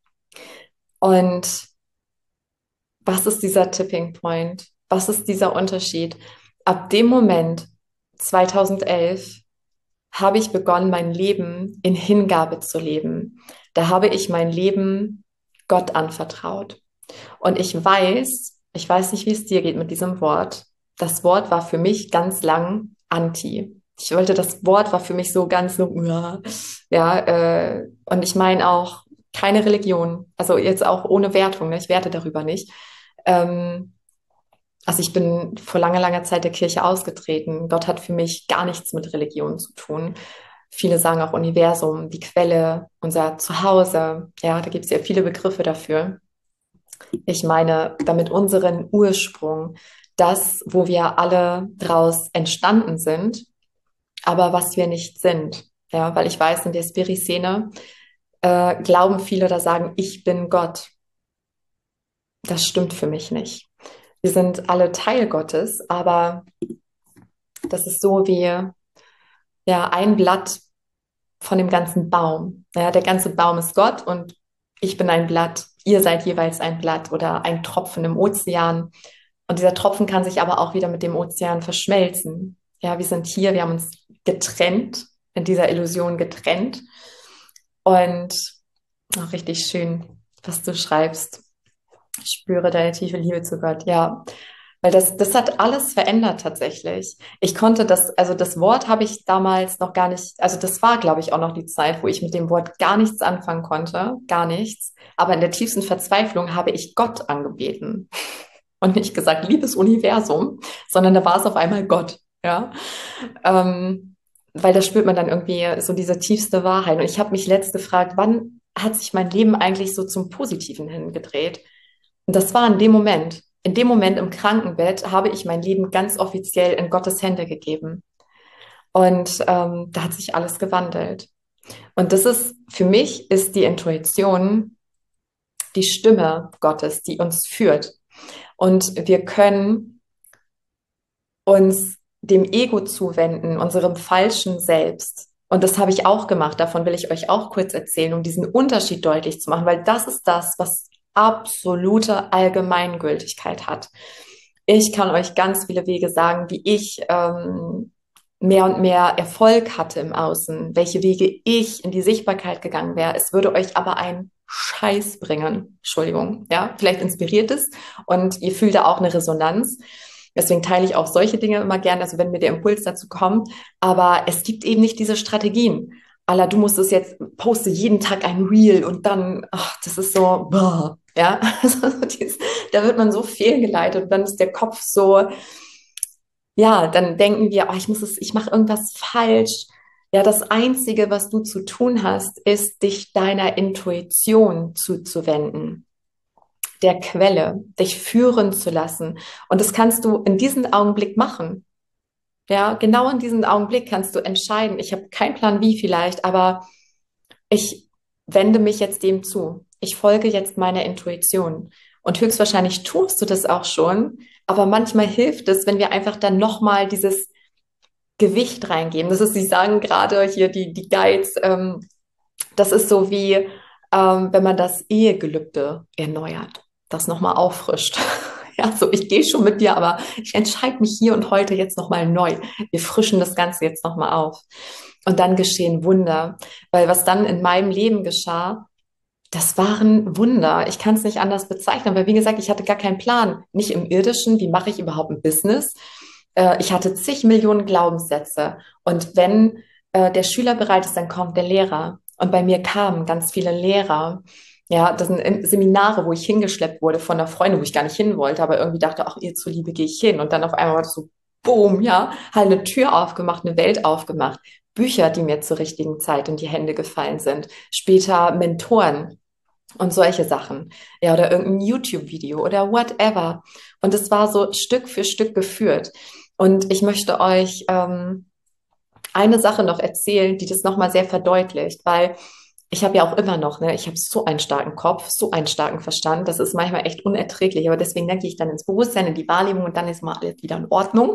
Und was ist dieser Tipping Point? Was ist dieser Unterschied? Ab dem Moment, zweitausendelf, habe ich begonnen, mein Leben in Hingabe zu leben. Da habe ich mein Leben Gott anvertraut. Und ich weiß, ich weiß nicht, wie es dir geht mit diesem Wort. Das Wort war für mich ganz lang anti. Ich wollte, das Wort war für mich so ganz so, ja, ja äh, und ich meine auch keine Religion, also jetzt auch ohne Wertung, ne? Ich werte darüber nicht. Ähm, also ich bin vor langer, langer Zeit der Kirche ausgetreten. Gott hat für mich gar nichts mit Religion zu tun. Viele sagen auch Universum, die Quelle, unser Zuhause. Ja, da gibt es ja viele Begriffe dafür. Ich meine damit unseren Ursprung, das, wo wir alle draus entstanden sind, aber was wir nicht sind. Ja, weil ich weiß, in der Spiri-Szene äh, glauben viele oder sagen, ich bin Gott. Das stimmt für mich nicht. Wir sind alle Teil Gottes, aber das ist so wie ja ein Blatt von dem ganzen Baum. Ja, der ganze Baum ist Gott und ich bin ein Blatt. Ihr seid jeweils ein Blatt oder ein Tropfen im Ozean. Und dieser Tropfen kann sich aber auch wieder mit dem Ozean verschmelzen. Ja, wir sind hier, wir haben uns getrennt, in dieser Illusion getrennt. Und auch richtig schön, was du schreibst. Ich spüre deine tiefe Liebe zu Gott, ja. Weil das, das hat alles verändert tatsächlich. Ich konnte das, also das Wort habe ich damals noch gar nicht, also das war, glaube ich, auch noch die Zeit, wo ich mit dem Wort gar nichts anfangen konnte, gar nichts. Aber in der tiefsten Verzweiflung habe ich Gott angebeten und nicht gesagt, liebes Universum, sondern da war es auf einmal Gott, ja. Ähm, weil da spürt man dann irgendwie so diese tiefste Wahrheit. Und ich habe mich letzt gefragt, wann hat sich mein Leben eigentlich so zum Positiven hingedreht? Und das war in dem Moment. In dem Moment im Krankenbett habe ich mein Leben ganz offiziell in Gottes Hände gegeben. Und ähm, da hat sich alles gewandelt. Und das ist, für mich ist die Intuition die Stimme Gottes, die uns führt. Und wir können uns dem Ego zuwenden, unserem falschen Selbst. Und das habe ich auch gemacht. Davon will ich euch auch kurz erzählen, um diesen Unterschied deutlich zu machen, weil das ist das, was absolute Allgemeingültigkeit hat. Ich kann euch ganz viele Wege sagen, wie ich ähm, mehr und mehr Erfolg hatte im Außen, welche Wege ich in die Sichtbarkeit gegangen wäre. Es würde euch aber einen Scheiß bringen. Entschuldigung, ja, vielleicht inspiriert es und ihr fühlt da auch eine Resonanz. Deswegen teile ich auch solche Dinge immer gerne, also wenn mir der Impuls dazu kommt. Aber es gibt eben nicht diese Strategien. Alla, du musst es jetzt, poste jeden Tag ein Reel und dann, ach, das ist so, boah, ja, also dieses, da wird man so fehlgeleitet und dann ist der Kopf so, ja, dann denken wir, oh, ich muss es, ich mache irgendwas falsch. Ja, das Einzige, was du zu tun hast, ist, dich deiner Intuition zuzuwenden, der Quelle, dich führen zu lassen. Und das kannst du in diesem Augenblick machen. Ja, genau in diesem Augenblick kannst du entscheiden. Ich habe keinen Plan, wie vielleicht, aber ich wende mich jetzt dem zu. Ich folge jetzt meiner Intuition. Und höchstwahrscheinlich tust du das auch schon, aber manchmal hilft es, wenn wir einfach dann nochmal dieses Gewicht reingeben. Das ist, sie sagen gerade hier, die, die Guides, ähm, das ist so wie, ähm, wenn man das Ehegelübde erneuert, das nochmal auffrischt. Ja, so ich gehe schon mit dir, aber ich entscheide mich hier und heute jetzt nochmal neu. Wir frischen das Ganze jetzt nochmal auf. Und dann geschehen Wunder, weil was dann in meinem Leben geschah, das waren Wunder. Ich kann es nicht anders bezeichnen, weil wie gesagt, ich hatte gar keinen Plan, nicht im Irdischen, wie mache ich überhaupt ein Business. Äh, ich hatte zig Millionen Glaubenssätze. Und wenn äh, der Schüler bereit ist, dann kommt der Lehrer. Und bei mir kamen ganz viele Lehrer. Ja, das sind Seminare, wo ich hingeschleppt wurde von einer Freundin, wo ich gar nicht hin wollte, aber irgendwie dachte, ach, ihr zuliebe gehe ich hin. Und dann auf einmal war das so, boom, ja, halt eine Tür aufgemacht, eine Welt aufgemacht. Bücher, die mir zur richtigen Zeit in die Hände gefallen sind. Später Mentoren und solche Sachen. Ja, oder irgendein YouTube-Video oder whatever. Und es war so Stück für Stück geführt. Und ich möchte euch ähm, eine Sache noch erzählen, die das nochmal sehr verdeutlicht, weil ich habe ja auch immer noch, ne, ich habe so einen starken Kopf, so einen starken Verstand, das ist manchmal echt unerträglich, aber deswegen denke ich dann ins Bewusstsein, in die Wahrnehmung und dann ist mal alles wieder in Ordnung.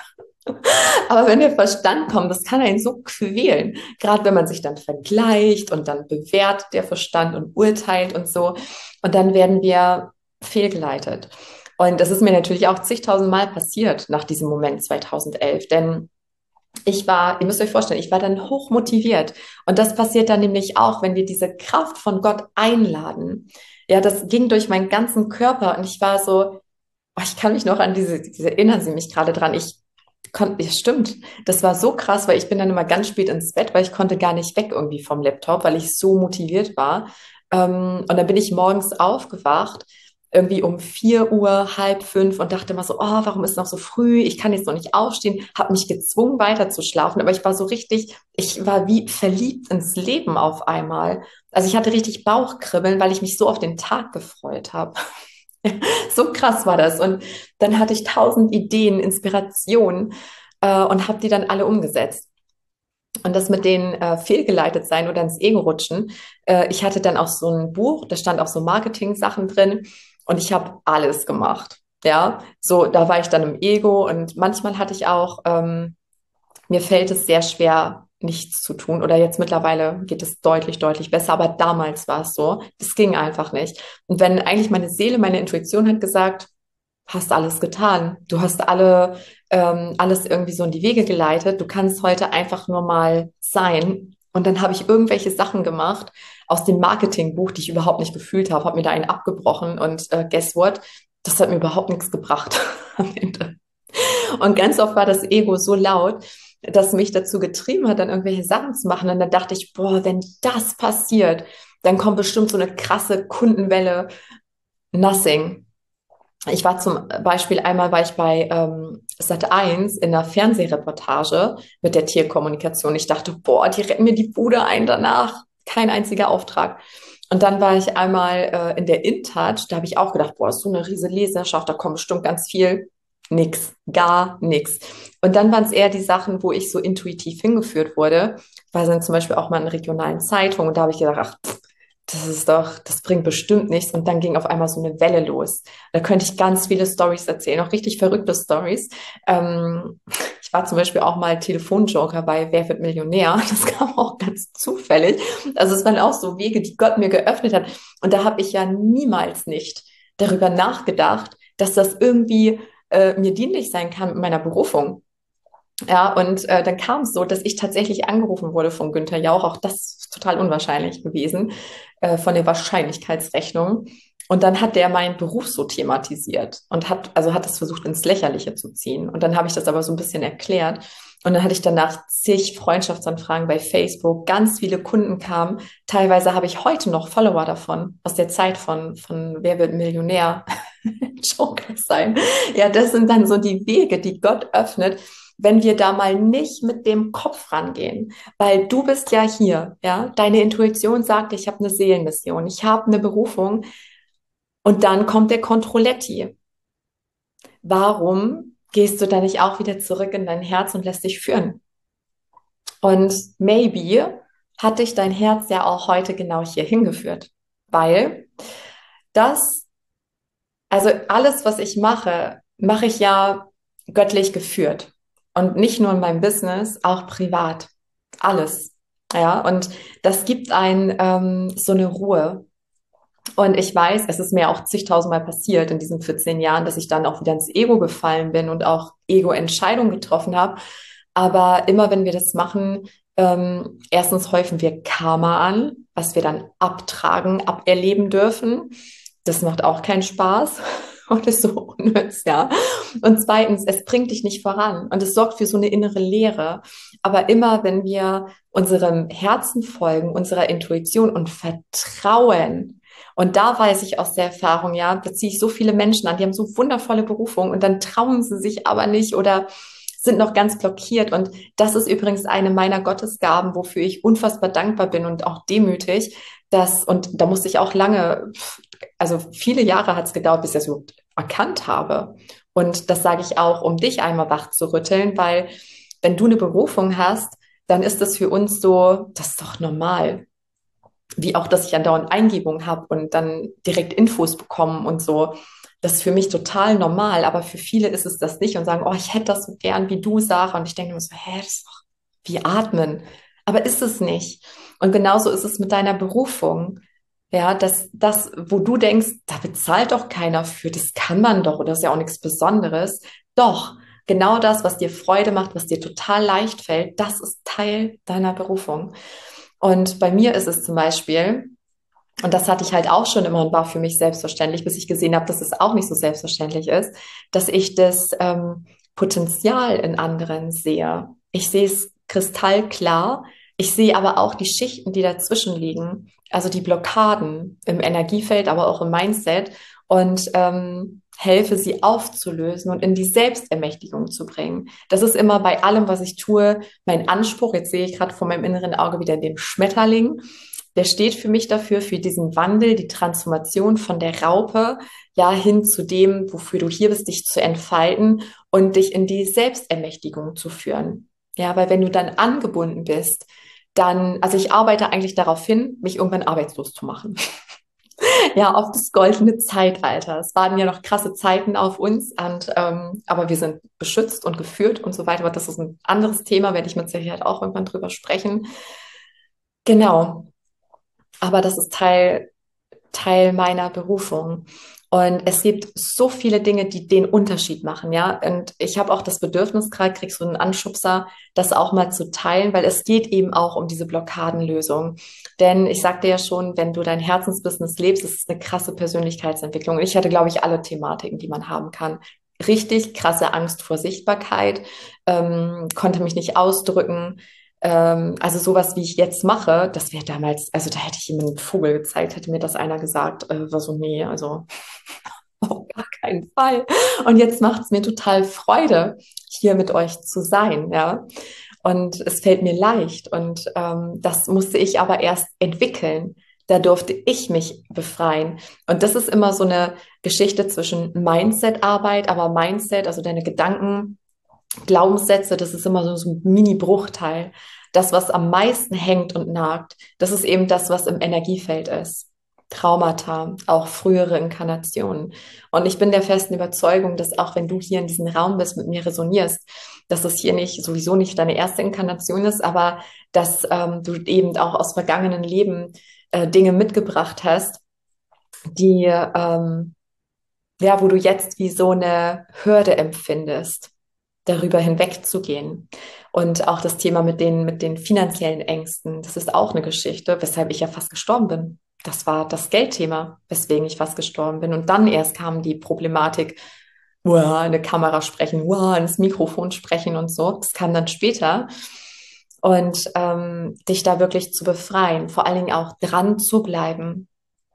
Aber wenn der Verstand kommt, das kann einen so quälen, gerade wenn man sich dann vergleicht und dann bewertet der Verstand und urteilt und so und dann werden wir fehlgeleitet. Und das ist mir natürlich auch zigtausend Mal passiert nach diesem Moment zweitausendelf, denn ich war, ihr müsst euch vorstellen, ich war dann hoch motiviert. Und das passiert dann nämlich auch, wenn wir diese Kraft von Gott einladen. Ja, das ging durch meinen ganzen Körper und ich war so, oh, ich kann mich noch an diese, diese erinnern Sie mich gerade dran. Ich Kon ja, stimmt. Das war so krass, weil ich bin dann immer ganz spät ins Bett, weil ich konnte gar nicht weg irgendwie vom Laptop, weil ich so motiviert war. Ähm, und dann bin ich morgens aufgewacht, irgendwie um vier Uhr, halb fünf und dachte immer so, oh, warum ist noch so früh? Ich kann jetzt noch nicht aufstehen. Habe mich gezwungen, weiter zu schlafen. Aber ich war so richtig, ich war wie verliebt ins Leben auf einmal. Also ich hatte richtig Bauchkribbeln, weil ich mich so auf den Tag gefreut habe. So krass war das. Und dann hatte ich tausend Ideen, Inspirationen äh, und habe die dann alle umgesetzt. Und das mit den äh, fehlgeleitet sein oder ins Ego rutschen. Äh, ich hatte dann auch so ein Buch, da stand auch so Marketing-Sachen drin und ich habe alles gemacht. Ja, so da war ich dann im Ego und manchmal hatte ich auch ähm, mir fällt es sehr schwer, nichts zu tun. Oder jetzt mittlerweile geht es deutlich, deutlich besser. Aber damals war es so. Das ging einfach nicht. Und wenn eigentlich meine Seele, meine Intuition hat gesagt, hast alles getan. Du hast alle, ähm, alles irgendwie so in die Wege geleitet. Du kannst heute einfach nur mal sein. Und dann habe ich irgendwelche Sachen gemacht aus dem Marketingbuch, die ich überhaupt nicht gefühlt habe, habe mir da einen abgebrochen und äh, guess what? Das hat mir überhaupt nichts gebracht am Ende. Und ganz oft war das Ego so laut, das mich dazu getrieben hat, dann irgendwelche Sachen zu machen. Und dann dachte ich, boah, wenn das passiert, dann kommt bestimmt so eine krasse Kundenwelle. Nothing. Ich war zum Beispiel einmal war ich bei ähm, Sat eins in einer Fernsehreportage mit der Tierkommunikation. Ich dachte, boah, die retten mir die Bude ein danach. Kein einziger Auftrag. Und dann war ich einmal äh, in der InTouch, da habe ich auch gedacht, boah, das ist so eine riese Leserschaft, da kommt bestimmt ganz viel. Nix, gar nix. Und dann waren es eher die Sachen, wo ich so intuitiv hingeführt wurde, weil dann zum Beispiel auch mal in regionalen Zeitungen und da habe ich gedacht, ach, pff, das ist doch, das bringt bestimmt nichts. Und dann ging auf einmal so eine Welle los. Da könnte ich ganz viele Stories erzählen, auch richtig verrückte Stories. Ähm, ich war zum Beispiel auch mal Telefonjoker bei Wer wird Millionär? Das kam auch ganz zufällig. Also es waren auch so Wege, die Gott mir geöffnet hat. Und da habe ich ja niemals nicht darüber nachgedacht, dass das irgendwie äh, mir dienlich sein kann mit meiner Berufung. Ja, und äh, dann kam es so, dass ich tatsächlich angerufen wurde von Günther Jauch. Auch das ist total unwahrscheinlich gewesen, äh, von der Wahrscheinlichkeitsrechnung. Und dann hat der meinen Beruf so thematisiert und hat, also hat es versucht, ins Lächerliche zu ziehen. Und dann habe ich das aber so ein bisschen erklärt. Und dann hatte ich danach zig Freundschaftsanfragen bei Facebook, ganz viele Kunden kamen. Teilweise habe ich heute noch Follower davon, aus der Zeit von, von Wer wird Millionär? Joker sein. Ja, das sind dann so die Wege, die Gott öffnet, wenn wir da mal nicht mit dem Kopf rangehen, weil du bist ja hier, ja, deine Intuition sagt, ich habe eine Seelenmission, ich habe eine Berufung und dann kommt der Controletti. Warum gehst du da nicht auch wieder zurück in dein Herz und lässt dich führen? Und maybe hat dich dein Herz ja auch heute genau hier hingeführt, weil das, also alles, was ich mache, mache ich ja göttlich geführt. Und nicht nur in meinem Business, auch privat. Alles. Ja, und das gibt ein ähm, so eine Ruhe. Und ich weiß, es ist mir auch zigtausendmal passiert in diesen vierzehn Jahren, dass ich dann auch wieder ins Ego gefallen bin und auch Ego-Entscheidungen getroffen habe. Aber immer wenn wir das machen, ähm, erstens häufen wir Karma an, was wir dann abtragen, aberleben dürfen. Das macht auch keinen Spaß und ist so unnütz, ja. Und zweitens, es bringt dich nicht voran und es sorgt für so eine innere Leere. Aber immer, wenn wir unserem Herzen folgen, unserer Intuition und vertrauen, und da weiß ich aus der Erfahrung, ja, da ziehe ich so viele Menschen an, die haben so wundervolle Berufungen und dann trauen sie sich aber nicht oder sind noch ganz blockiert. Und das ist übrigens eine meiner Gottesgaben, wofür ich unfassbar dankbar bin und auch demütig, dass, und da musste ich auch lange, also viele Jahre hat es gedauert, bis ich das überhaupt erkannt habe. Und das sage ich auch, um dich einmal wach zu rütteln, weil wenn du eine Berufung hast, dann ist das für uns so, das ist doch normal. Wie auch, dass ich andauernd Eingebungen habe und dann direkt Infos bekommen und so. Das ist für mich total normal, aber für viele ist es das nicht und sagen, oh, ich hätte das so gern wie du, Sarah. Und ich denke mir so, hä, das ist doch wie atmen. Aber ist es nicht. Und genauso ist es mit deiner Berufung. Ja, dass das, wo du denkst, da bezahlt doch keiner für, das kann man doch, oder das ist ja auch nichts Besonderes. Doch, genau das, was dir Freude macht, was dir total leicht fällt, das ist Teil deiner Berufung. Und bei mir ist es zum Beispiel, und das hatte ich halt auch schon immer und war für mich selbstverständlich, bis ich gesehen habe, dass es auch nicht so selbstverständlich ist, dass ich das ähm, Potenzial in anderen sehe. Ich sehe es kristallklar. Ich sehe aber auch die Schichten, die dazwischen liegen, also die Blockaden im Energiefeld, aber auch im Mindset und ähm, helfe sie aufzulösen und in die Selbstermächtigung zu bringen. Das ist immer bei allem, was ich tue, mein Anspruch. Jetzt sehe ich gerade vor meinem inneren Auge wieder den Schmetterling. Der steht für mich dafür, für diesen Wandel, die Transformation von der Raupe, ja, hin zu dem, wofür du hier bist, dich zu entfalten und dich in die Selbstermächtigung zu führen. Ja, weil wenn du dann angebunden bist, dann, also ich arbeite eigentlich darauf hin, mich irgendwann arbeitslos zu machen. Ja, auf das goldene Zeitalter. Es waren ja noch krasse Zeiten auf uns, und, ähm, aber wir sind beschützt und geführt und so weiter. Aber das ist ein anderes Thema, werde ich mit Sicherheit auch irgendwann drüber sprechen. Genau. Aber das ist Teil, Teil meiner Berufung. Und es gibt so viele Dinge, die den Unterschied machen, ja. Und ich habe auch das Bedürfnis, gerade kriegst du einen Anschubser, das auch mal zu teilen, weil es geht eben auch um diese Blockadenlösung. Denn ich sagte ja schon, wenn du dein Herzensbusiness lebst, ist es eine krasse Persönlichkeitsentwicklung. Und ich hatte, glaube ich, alle Thematiken, die man haben kann. Richtig krasse Angst vor Sichtbarkeit, ähm, konnte mich nicht ausdrücken. Ähm, also sowas, wie ich jetzt mache, das wäre damals, also da hätte ich ihm einen Vogel gezeigt, hätte mir das einer gesagt, äh, war so, nee, also auf gar keinen Fall. Und jetzt macht es mir total Freude, hier mit euch zu sein, ja. Und es fällt mir leicht. Und ähm, das musste ich aber erst entwickeln. Da durfte ich mich befreien. Und das ist immer so eine Geschichte zwischen Mindset-Arbeit, aber Mindset, also deine Gedanken, Glaubenssätze, das ist immer so, so ein Mini-Bruchteil. Das, was am meisten hängt und nagt, das ist eben das, was im Energiefeld ist. Traumata, auch frühere Inkarnationen. Und ich bin der festen Überzeugung, dass auch wenn du hier in diesem Raum bist, mit mir resonierst, dass es hier nicht, sowieso nicht deine erste Inkarnation ist, aber dass ähm, du eben auch aus vergangenen Leben äh, Dinge mitgebracht hast, die, ähm, ja, wo du jetzt wie so eine Hürde empfindest, darüber hinwegzugehen. Und auch das Thema mit den, mit den finanziellen Ängsten, das ist auch eine Geschichte, weshalb ich ja fast gestorben bin. Das war das Geldthema, weswegen ich fast gestorben bin. Und dann erst kam die Problematik, uah, in eine Kamera sprechen, uah, ins Mikrofon sprechen und so. Das kam dann später. Und ähm, dich da wirklich zu befreien, vor allen Dingen auch dran zu bleiben.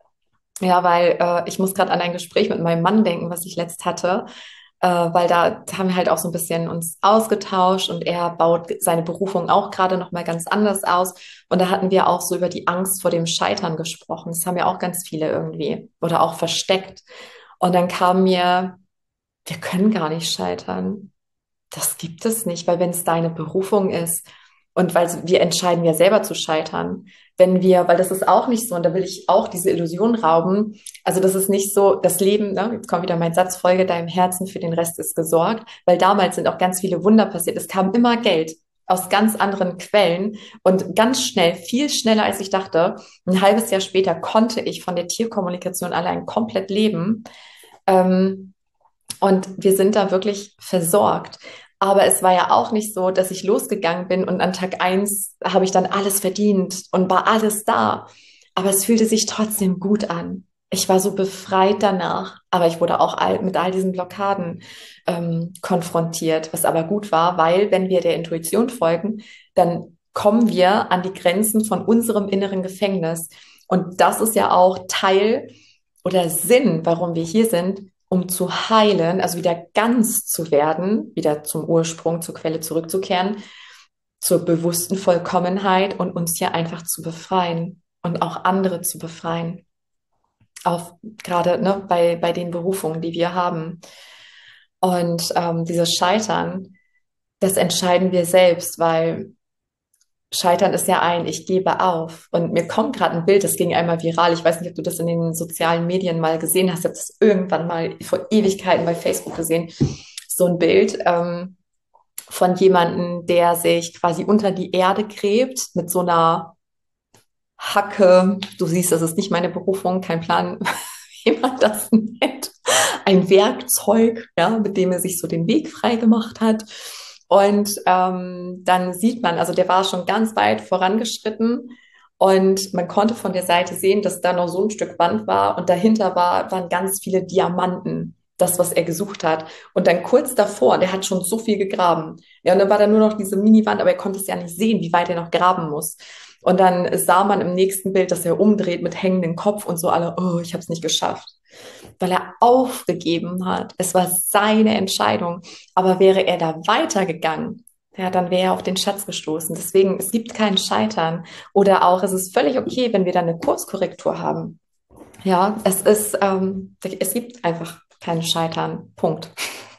Ja, weil äh, ich muss gerade an ein Gespräch mit meinem Mann denken, was ich letzt hatte, äh, weil da haben wir halt auch so ein bisschen uns ausgetauscht und er baut seine Berufung auch gerade noch mal ganz anders aus. Und da hatten wir auch so über die Angst vor dem Scheitern gesprochen. Das haben ja auch ganz viele irgendwie oder auch versteckt. Und dann kam mir, wir können gar nicht scheitern. Das gibt es nicht, weil wenn es deine Berufung ist und weil wir entscheiden ja selber zu scheitern, wenn wir, weil das ist auch nicht so und da will ich auch diese Illusion rauben. Also das ist nicht so, das Leben, ne, jetzt kommt wieder mein Satz, folge deinem Herzen, für den Rest ist gesorgt, weil damals sind auch ganz viele Wunder passiert. Es kam immer Geld aus ganz anderen Quellen und ganz schnell, viel schneller als ich dachte. Ein halbes Jahr später konnte ich von der Tierkommunikation allein komplett leben. Ähm, und wir sind da wirklich versorgt. Aber es war ja auch nicht so, dass ich losgegangen bin und an Tag eins habe ich dann alles verdient und war alles da. Aber es fühlte sich trotzdem gut an. Ich war so befreit danach, aber ich wurde auch all, mit all diesen Blockaden ähm, konfrontiert, was aber gut war, weil wenn wir der Intuition folgen, dann kommen wir an die Grenzen von unserem inneren Gefängnis. Und das ist ja auch Teil oder Sinn, warum wir hier sind, um zu heilen, also wieder ganz zu werden, wieder zum Ursprung, zur Quelle zurückzukehren, zur bewussten Vollkommenheit und uns hier einfach zu befreien und auch andere zu befreien. Auf gerade ne, bei, bei den Berufungen, die wir haben. Und ähm, dieses Scheitern, das entscheiden wir selbst, weil Scheitern ist ja ein, ich gebe auf. Und mir kommt gerade ein Bild, das ging einmal viral. Ich weiß nicht, ob du das in den sozialen Medien mal gesehen hast. Ich habe das irgendwann mal vor Ewigkeiten bei Facebook gesehen. So ein Bild ähm, von jemandem, der sich quasi unter die Erde gräbt mit so einer Hacke. Du siehst, das ist nicht meine Berufung, kein Plan, wie man das nennt. Ein Werkzeug, ja, mit dem er sich so den Weg frei gemacht hat. Und ähm, dann sieht man, also der war schon ganz weit vorangeschritten und man konnte von der Seite sehen, dass da noch so ein Stück Wand war und dahinter war, waren ganz viele Diamanten. das, was er gesucht hat. Und dann kurz davor, der hat schon so viel gegraben. Ja, und dann war da nur noch diese Miniwand, aber er konnte es ja nicht sehen, wie weit er noch graben muss. Und dann sah man im nächsten Bild, dass er umdreht mit hängendem Kopf und so alle, oh, ich habe es nicht geschafft. Weil er aufgegeben hat. Es war seine Entscheidung. Aber wäre er da weitergegangen, ja, dann wäre er auf den Schatz gestoßen. Deswegen, es gibt kein Scheitern. Oder auch, es ist völlig okay, wenn wir dann eine Kurskorrektur haben. Ja, es ist, ähm, es gibt einfach kein Scheitern. Punkt.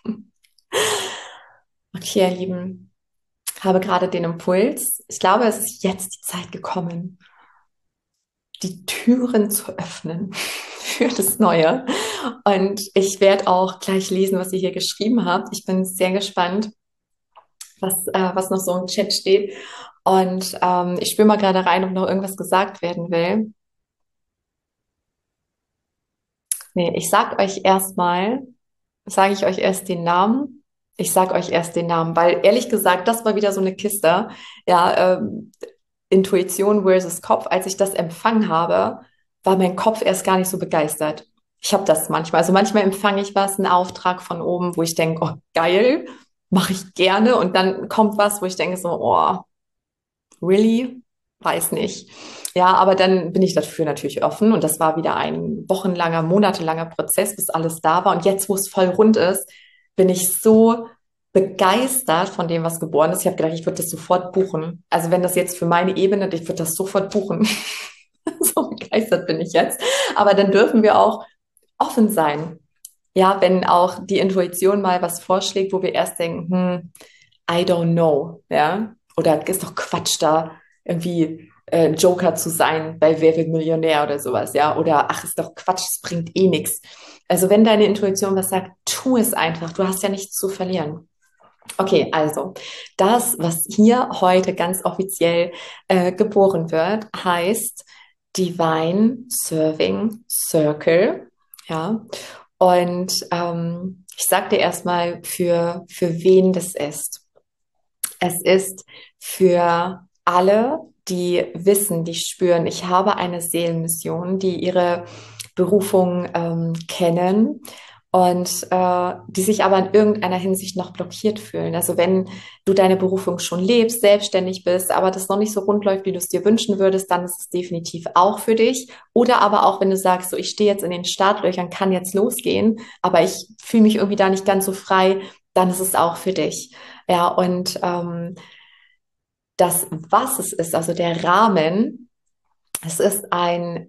Okay, ihr Lieben, habe gerade den Impuls. Ich glaube, es ist jetzt die Zeit gekommen, die Türen zu öffnen für das Neue. Und ich werde auch gleich lesen, was ihr hier geschrieben habt. Ich bin sehr gespannt, was, äh, was noch so im Chat steht. Und ähm, ich spüre mal gerade rein, ob noch irgendwas gesagt werden will. Nee, ich sag euch erstmal, sage ich euch erst den Namen. Ich sag euch erst den Namen, weil ehrlich gesagt, das war wieder so eine Kiste. Ja, ähm, Intuition versus Kopf. Als ich das empfangen habe, war mein Kopf erst gar nicht so begeistert. Ich habe das manchmal. Also manchmal empfange ich was, einen Auftrag von oben, wo ich denke, oh, geil, mache ich gerne. Und dann kommt was, wo ich denke so, oh, really? Weiß nicht. Ja, aber dann bin ich dafür natürlich offen und das war wieder ein wochenlanger, monatelanger Prozess, bis alles da war. Und jetzt, wo es voll rund ist, bin ich so begeistert von dem, was geboren ist. Ich habe gedacht, ich würde das sofort buchen. Also wenn das jetzt für meine Ebene, ich würde das sofort buchen. So begeistert bin ich jetzt. Aber dann dürfen wir auch offen sein. Ja, wenn auch die Intuition mal was vorschlägt, wo wir erst denken, hm, I don't know, ja, oder ist doch Quatsch da irgendwie äh, Joker zu sein bei Wer wird Millionär oder sowas, ja, oder ach, ist doch Quatsch, es bringt eh nichts. Also wenn deine Intuition was sagt, tu es einfach, du hast ja nichts zu verlieren. Okay, also das, was hier heute ganz offiziell äh, geboren wird, heißt Divine Serving Circle, ja, und ähm, ich sag dir erstmal, für, für wen das ist. Es ist für alle, die wissen, die spüren, ich habe eine Seelenmission, die ihre Berufung ähm, kennen und äh, die sich aber in irgendeiner Hinsicht noch blockiert fühlen. Also wenn du deine Berufung schon lebst, selbstständig bist, aber das noch nicht so rund läuft, wie du es dir wünschen würdest, dann ist es definitiv auch für dich. Oder aber auch, wenn du sagst, so ich stehe jetzt in den Startlöchern, kann jetzt losgehen, aber ich fühle mich irgendwie da nicht ganz so frei, dann ist es auch für dich. Ja, und ähm, das, was es ist, also der Rahmen, es ist ein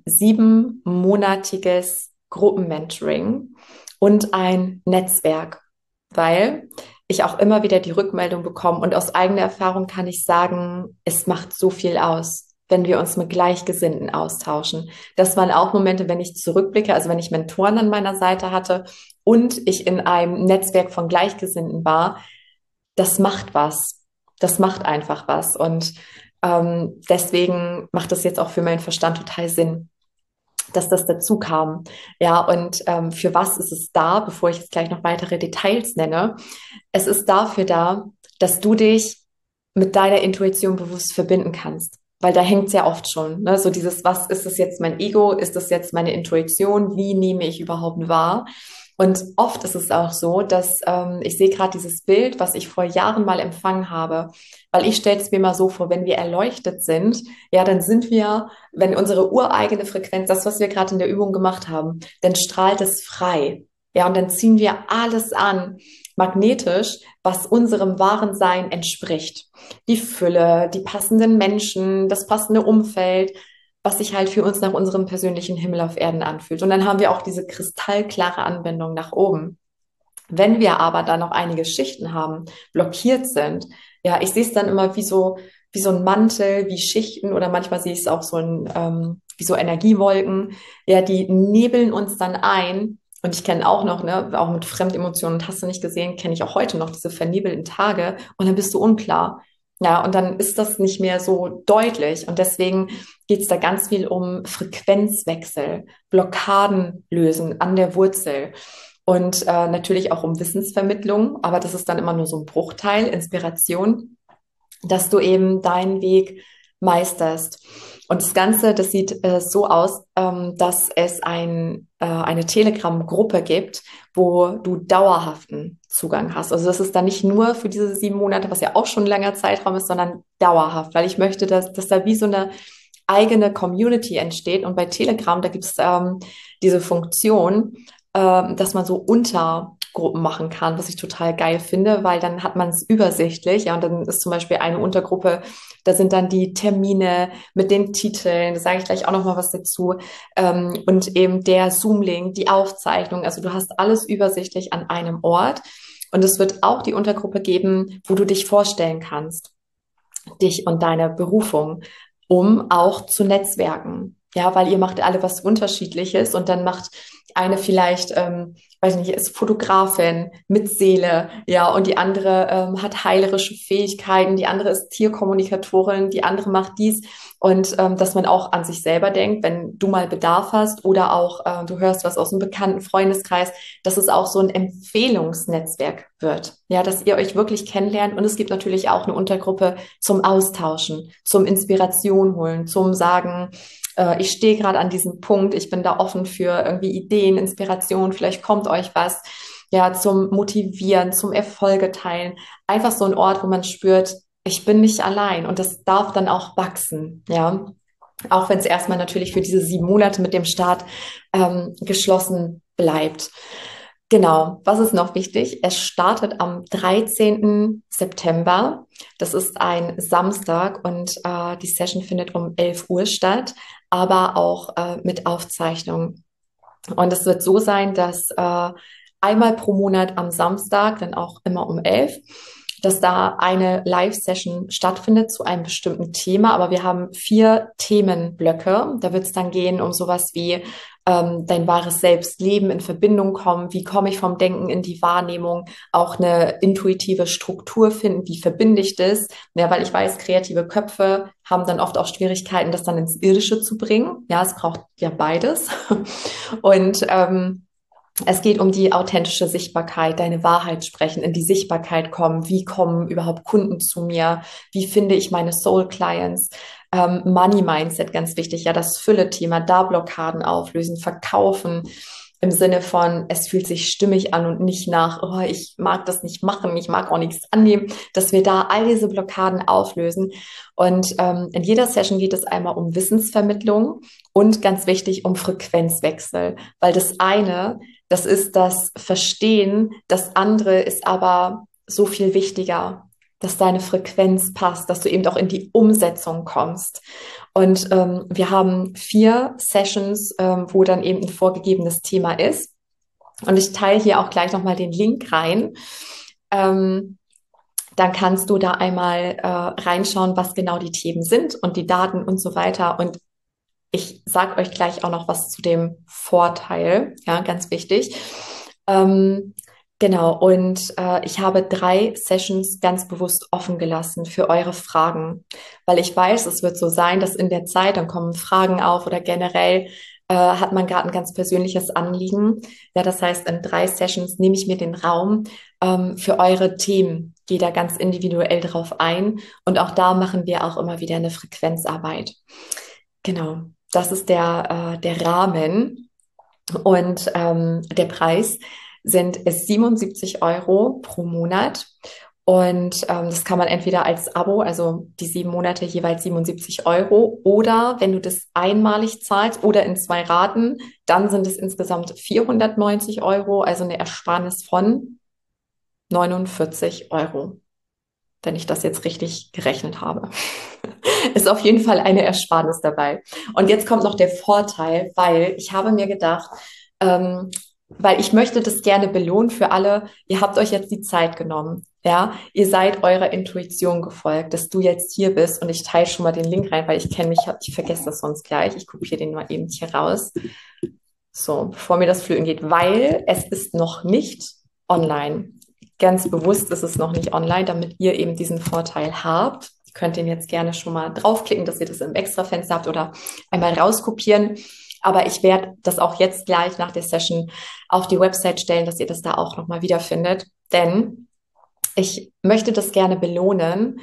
siebenmonatiges Gruppenmentoring und ein Netzwerk, weil ich auch immer wieder die Rückmeldung bekomme und aus eigener Erfahrung kann ich sagen, es macht so viel aus, wenn wir uns mit Gleichgesinnten austauschen. Das waren auch Momente, wenn ich zurückblicke, also wenn ich Mentoren an meiner Seite hatte und ich in einem Netzwerk von Gleichgesinnten war, das macht was. Das macht einfach was. Und ähm, deswegen macht das jetzt auch für meinen Verstand total Sinn, dass das dazu kam. Ja, und ähm, für was ist es da, bevor ich jetzt gleich noch weitere Details nenne? Es ist dafür da, dass du dich mit deiner Intuition bewusst verbinden kannst. Weil da hängt es ja oft schon, ne? So dieses, was ist das jetzt mein Ego? Ist das jetzt meine Intuition? Wie nehme ich überhaupt wahr? Und oft ist es auch so, dass ähm, ich sehe gerade dieses Bild, was ich vor Jahren mal empfangen habe, weil ich stelle es mir mal so vor, wenn wir erleuchtet sind, ja, dann sind wir, wenn unsere ureigene Frequenz, das, was wir gerade in der Übung gemacht haben, dann strahlt es frei. Ja, und dann ziehen wir alles an, magnetisch, was unserem wahren Sein entspricht. Die Fülle, die passenden Menschen, das passende Umfeld, was sich halt für uns nach unserem persönlichen Himmel auf Erden anfühlt. Und dann haben wir auch diese kristallklare Anbindung nach oben. Wenn wir aber dann noch einige Schichten haben, blockiert sind, ja, ich sehe es dann immer wie so, wie so ein Mantel, wie Schichten oder manchmal sehe ich es auch so ein, ähm, wie so Energiewolken, ja, die nebeln uns dann ein. Und ich kenne auch noch, ne, auch mit Fremdemotionen und hast du nicht gesehen, kenne ich auch heute noch diese vernebelten Tage und dann bist du unklar. Ja, und dann ist das nicht mehr so deutlich. Und deswegen geht es da ganz viel um Frequenzwechsel, Blockaden lösen an der Wurzel und äh, natürlich auch um Wissensvermittlung. Aber das ist dann immer nur so ein Bruchteil, Inspiration, dass du eben deinen Weg meisterst. Und das Ganze, das sieht äh, so aus, ähm, dass es ein, äh, eine Telegram-Gruppe gibt, wo du dauerhaften Zugang hast. Also das ist dann nicht nur für diese sieben Monate, was ja auch schon ein langer Zeitraum ist, sondern dauerhaft, weil ich möchte, dass, dass da wie so eine eigene Community entsteht. Und bei Telegram, da gibt es ähm, diese Funktion, ähm, dass man so Untergruppen machen kann, was ich total geil finde, weil dann hat man es übersichtlich. Ja, und dann ist zum Beispiel eine Untergruppe, da sind dann die Termine mit den Titeln, da sage ich gleich auch noch mal was dazu, ähm, und eben der Zoom-Link, die Aufzeichnung. Also du hast alles übersichtlich an einem Ort. Und es wird auch die Untergruppe geben, wo du dich vorstellen kannst, dich und deine Berufung, um auch zu netzwerken. Ja, weil ihr macht alle was Unterschiedliches und dann macht eine vielleicht, ähm, weiß nicht, ist Fotografin mit Seele, ja, und die andere ähm, hat heilerische Fähigkeiten, die andere ist Tierkommunikatorin, die andere macht dies und ähm, dass man auch an sich selber denkt, wenn du mal Bedarf hast oder auch äh, du hörst was aus einem bekannten Freundeskreis, dass es auch so ein Empfehlungsnetzwerk wird, ja, dass ihr euch wirklich kennenlernt und es gibt natürlich auch eine Untergruppe zum Austauschen, zum Inspiration holen, zum Sagen, äh, ich stehe gerade an diesem Punkt, ich bin da offen für irgendwie Ideen, Inspiration, vielleicht kommt euch was, ja, zum Motivieren, zum Erfolge teilen. Einfach so ein Ort, wo man spürt, ich bin nicht allein und das darf dann auch wachsen, ja. Auch wenn es erstmal natürlich für diese sieben Monate mit dem Start ähm, geschlossen bleibt. Genau, was ist noch wichtig? Es startet am dreizehnten September. Das ist ein Samstag und äh, die Session findet um elf Uhr statt, aber auch äh, mit Aufzeichnung. Und es wird so sein, dass äh, einmal pro Monat am Samstag, dann auch immer um elf, dass da eine Live-Session stattfindet zu einem bestimmten Thema. Aber wir haben vier Themenblöcke. Da wird es dann gehen um sowas wie ähm, dein wahres Selbst leben, in Verbindung kommen. Wie komme ich vom Denken in die Wahrnehmung? Auch eine intuitive Struktur finden. Wie verbinde ich das? Ja, weil ich weiß, kreative Köpfe haben dann oft auch Schwierigkeiten, das dann ins Irdische zu bringen. Ja, es braucht ja beides. Und ähm, es geht um die authentische Sichtbarkeit, deine Wahrheit sprechen, in die Sichtbarkeit kommen. Wie kommen überhaupt Kunden zu mir? Wie finde ich meine Soul Clients? Ähm, Money Mindset, ganz wichtig. Ja, das Fülle-Thema, da Blockaden auflösen, verkaufen im Sinne von, es fühlt sich stimmig an und nicht nach, oh, ich mag das nicht machen, ich mag auch nichts annehmen, dass wir da all diese Blockaden auflösen. Und ähm, in jeder Session geht es einmal um Wissensvermittlung und ganz wichtig um Frequenzwechsel, weil das eine, das ist das Verstehen, das andere ist aber so viel wichtiger, dass deine Frequenz passt, dass du eben auch in die Umsetzung kommst. Und ähm, wir haben vier Sessions, ähm, wo dann eben ein vorgegebenes Thema ist. Und ich teile hier auch gleich nochmal den Link rein. Ähm, dann kannst du da einmal äh, reinschauen, was genau die Themen sind und die Daten und so weiter. Und ich sage euch gleich auch noch was zu dem Vorteil, ja, ganz wichtig. Ähm, genau, und äh, ich habe drei Sessions ganz bewusst offen gelassen für eure Fragen, weil ich weiß, es wird so sein, dass in der Zeit, dann kommen Fragen auf oder generell äh, hat man gerade ein ganz persönliches Anliegen. Ja, das heißt, in drei Sessions nehme ich mir den Raum ähm, für eure Themen, gehe da ganz individuell drauf ein und auch da machen wir auch immer wieder eine Frequenzarbeit. Genau, das ist der, äh, der Rahmen und ähm, der Preis sind siebenundsiebzig Euro pro Monat. Und ähm, das kann man entweder als Abo, also die sieben Monate jeweils siebenundsiebzig Euro, oder wenn du das einmalig zahlst oder in zwei Raten, dann sind es insgesamt vierhundertneunzig Euro, also eine Ersparnis von neunundvierzig Euro, wenn ich das jetzt richtig gerechnet habe. Ist auf jeden Fall eine Ersparnis dabei. Und jetzt kommt noch der Vorteil, weil ich habe mir gedacht, ähm, weil ich möchte das gerne belohnen für alle. Ihr habt euch jetzt die Zeit genommen, ja. Ihr seid eurer Intuition gefolgt, dass du jetzt hier bist und ich teile schon mal den Link rein, weil ich kenne mich, ich vergesse das sonst gleich. Ich kopiere den mal eben hier raus. So, bevor mir das flöten geht, weil es ist noch nicht online. Ganz bewusst ist es noch nicht online, damit ihr eben diesen Vorteil habt. Ihr könnt den jetzt gerne schon mal draufklicken, dass ihr das im Extrafenster habt oder einmal rauskopieren. Aber ich werde das auch jetzt gleich nach der Session auf die Website stellen, dass ihr das da auch nochmal wiederfindet. Denn ich möchte das gerne belohnen,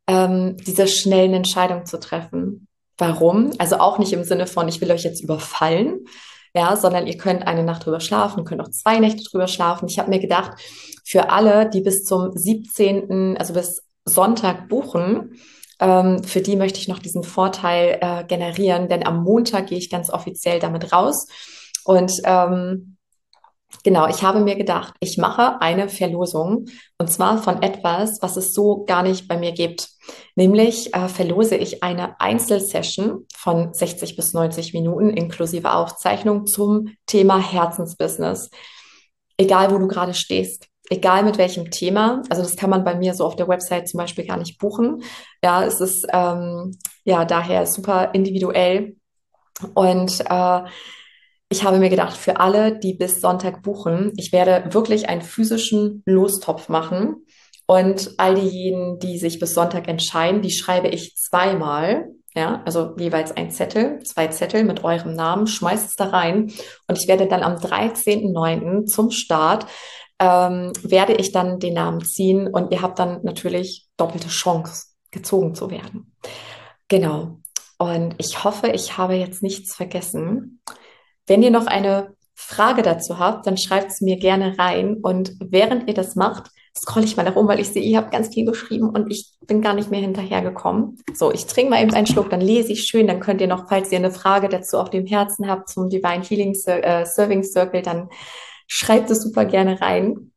ähm, diese schnellen Entscheidungen zu treffen. Warum? Also auch nicht im Sinne von, ich will euch jetzt überfallen, ja, sondern ihr könnt eine Nacht drüber schlafen, könnt auch zwei Nächte drüber schlafen. Ich habe mir gedacht, für alle, die bis zum siebzehnten, also bis Sonntag buchen, ähm, für die möchte ich noch diesen Vorteil äh, generieren, denn am Montag gehe ich ganz offiziell damit raus. Und ähm, genau, ich habe mir gedacht, ich mache eine Verlosung und zwar von etwas, was es so gar nicht bei mir gibt. Nämlich äh, verlose ich eine Einzelsession von sechzig bis neunzig Minuten inklusive Aufzeichnung zum Thema Herzensbusiness. Egal, wo du gerade stehst, egal mit welchem Thema. Also das kann man bei mir so auf der Website zum Beispiel gar nicht buchen. Ja, es ist ähm, ja daher super individuell und äh, ich habe mir gedacht, für alle, die bis Sonntag buchen, ich werde wirklich einen physischen Lostopf machen. Und all diejenigen, die sich bis Sonntag entscheiden, die schreibe ich zweimal. Ja, also jeweils ein Zettel, zwei Zettel mit eurem Namen, schmeißt es da rein. Und ich werde dann am dreizehnten neunten zum Start, ähm, werde ich dann den Namen ziehen und ihr habt dann natürlich doppelte Chance, gezogen zu werden. Genau. Und ich hoffe, ich habe jetzt nichts vergessen. Wenn ihr noch eine Frage dazu habt, dann schreibt es mir gerne rein. Und während ihr das macht, scrolle ich mal nach oben, weil ich sehe, ihr habt ganz viel geschrieben und ich bin gar nicht mehr hinterhergekommen. So, ich trinke mal eben einen Schluck, dann lese ich schön. Dann könnt ihr noch, falls ihr eine Frage dazu auf dem Herzen habt zum Divine Healing Cir- äh, Serving Circle, dann schreibt es super gerne rein.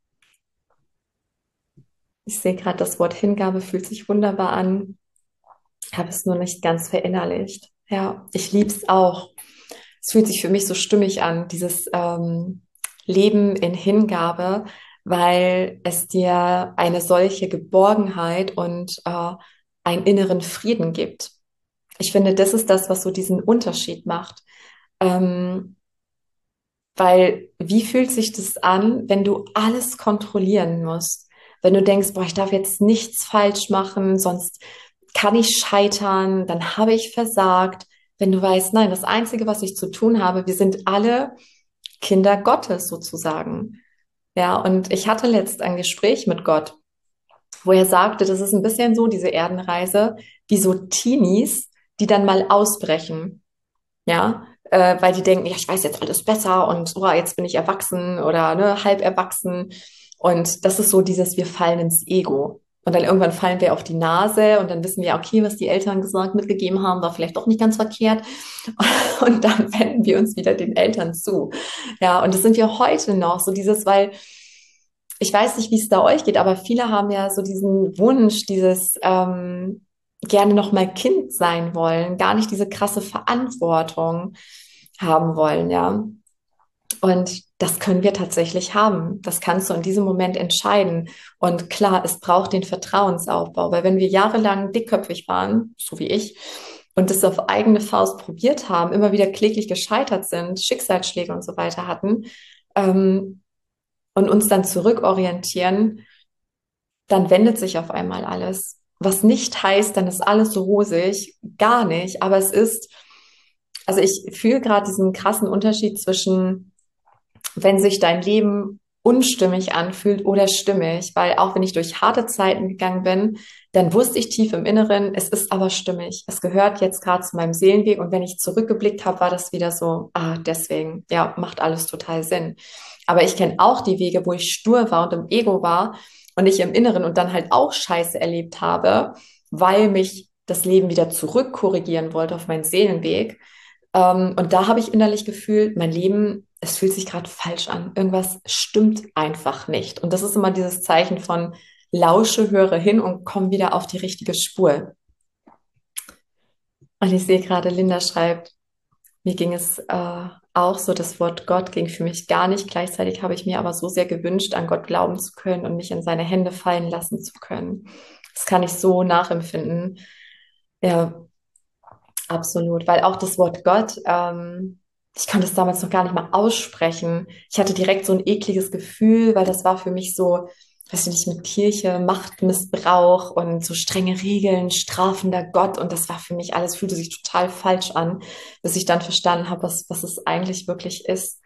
Ich sehe gerade, das Wort Hingabe fühlt sich wunderbar an. Habe es nur nicht ganz verinnerlicht. Ja, ich liebe es auch. Es fühlt sich für mich so stimmig an, dieses ähm, Leben in Hingabe, weil es dir eine solche Geborgenheit und äh, einen inneren Frieden gibt. Ich finde, das ist das, was so diesen Unterschied macht. Ähm, weil wie fühlt sich das an, wenn du alles kontrollieren musst? Wenn du denkst, boah, ich darf jetzt nichts falsch machen, sonst kann ich scheitern, dann habe ich versagt. Wenn du weißt, nein, das Einzige, was ich zu tun habe, wir sind alle Kinder Gottes sozusagen. Ja, und ich hatte letzt ein Gespräch mit Gott, wo er sagte, das ist ein bisschen so, diese Erdenreise, wie so Teenies, die dann mal ausbrechen. Ja, äh, weil die denken, ja, ich weiß jetzt alles besser und oh, jetzt bin ich erwachsen oder ne, halb erwachsen. Und das ist so dieses, wir fallen ins Ego. Und dann irgendwann fallen wir auf die Nase und dann wissen wir, okay, was die Eltern gesagt, mitgegeben haben, war vielleicht doch nicht ganz verkehrt. Und dann wenden wir uns wieder den Eltern zu. Ja, und das sind wir heute noch, so dieses, weil ich weiß nicht, wie es da euch geht, aber viele haben ja so diesen Wunsch, dieses ähm, gerne noch mal Kind sein wollen, gar nicht diese krasse Verantwortung haben wollen, ja. Und das können wir tatsächlich haben. Das kannst du in diesem Moment entscheiden. Und klar, es braucht den Vertrauensaufbau, weil wenn wir jahrelang dickköpfig waren, so wie ich, und das auf eigene Faust probiert haben, immer wieder kläglich gescheitert sind, Schicksalsschläge und so weiter hatten, ähm, und uns dann zurückorientieren, dann wendet sich auf einmal alles. Was nicht heißt, dann ist alles so rosig, gar nicht. Aber es ist, also ich fühle gerade diesen krassen Unterschied zwischen, wenn sich dein Leben unstimmig anfühlt oder stimmig, weil auch wenn ich durch harte Zeiten gegangen bin, dann wusste ich tief im Inneren, es ist aber stimmig. Es gehört jetzt gerade zu meinem Seelenweg und wenn ich zurückgeblickt habe, war das wieder so, ah, deswegen, ja, macht alles total Sinn. Aber ich kenne auch die Wege, wo ich stur war und im Ego war und ich im Inneren und dann halt auch Scheiße erlebt habe, weil mich das Leben wieder zurückkorrigieren wollte auf meinen Seelenweg. Ähm, und da habe ich innerlich gefühlt, mein Leben, es fühlt sich gerade falsch an. Irgendwas stimmt einfach nicht. Und das ist immer dieses Zeichen von lausche, höre hin und komm wieder auf die richtige Spur. Und ich sehe gerade, Linda schreibt, mir ging es äh, auch so, das Wort Gott ging für mich gar nicht. Gleichzeitig habe ich mir aber so sehr gewünscht, an Gott glauben zu können und mich in seine Hände fallen lassen zu können. Das kann ich so nachempfinden. Ja, absolut, weil auch das Wort Gott, ähm, ich konnte es damals noch gar nicht mal aussprechen. Ich hatte direkt so ein ekliges Gefühl, weil das war für mich so, weiß ich nicht, mit Kirche, Machtmissbrauch und so strenge Regeln, strafender Gott. Und das war für mich alles, fühlte sich total falsch an, bis ich dann verstanden habe, was, was es eigentlich wirklich ist.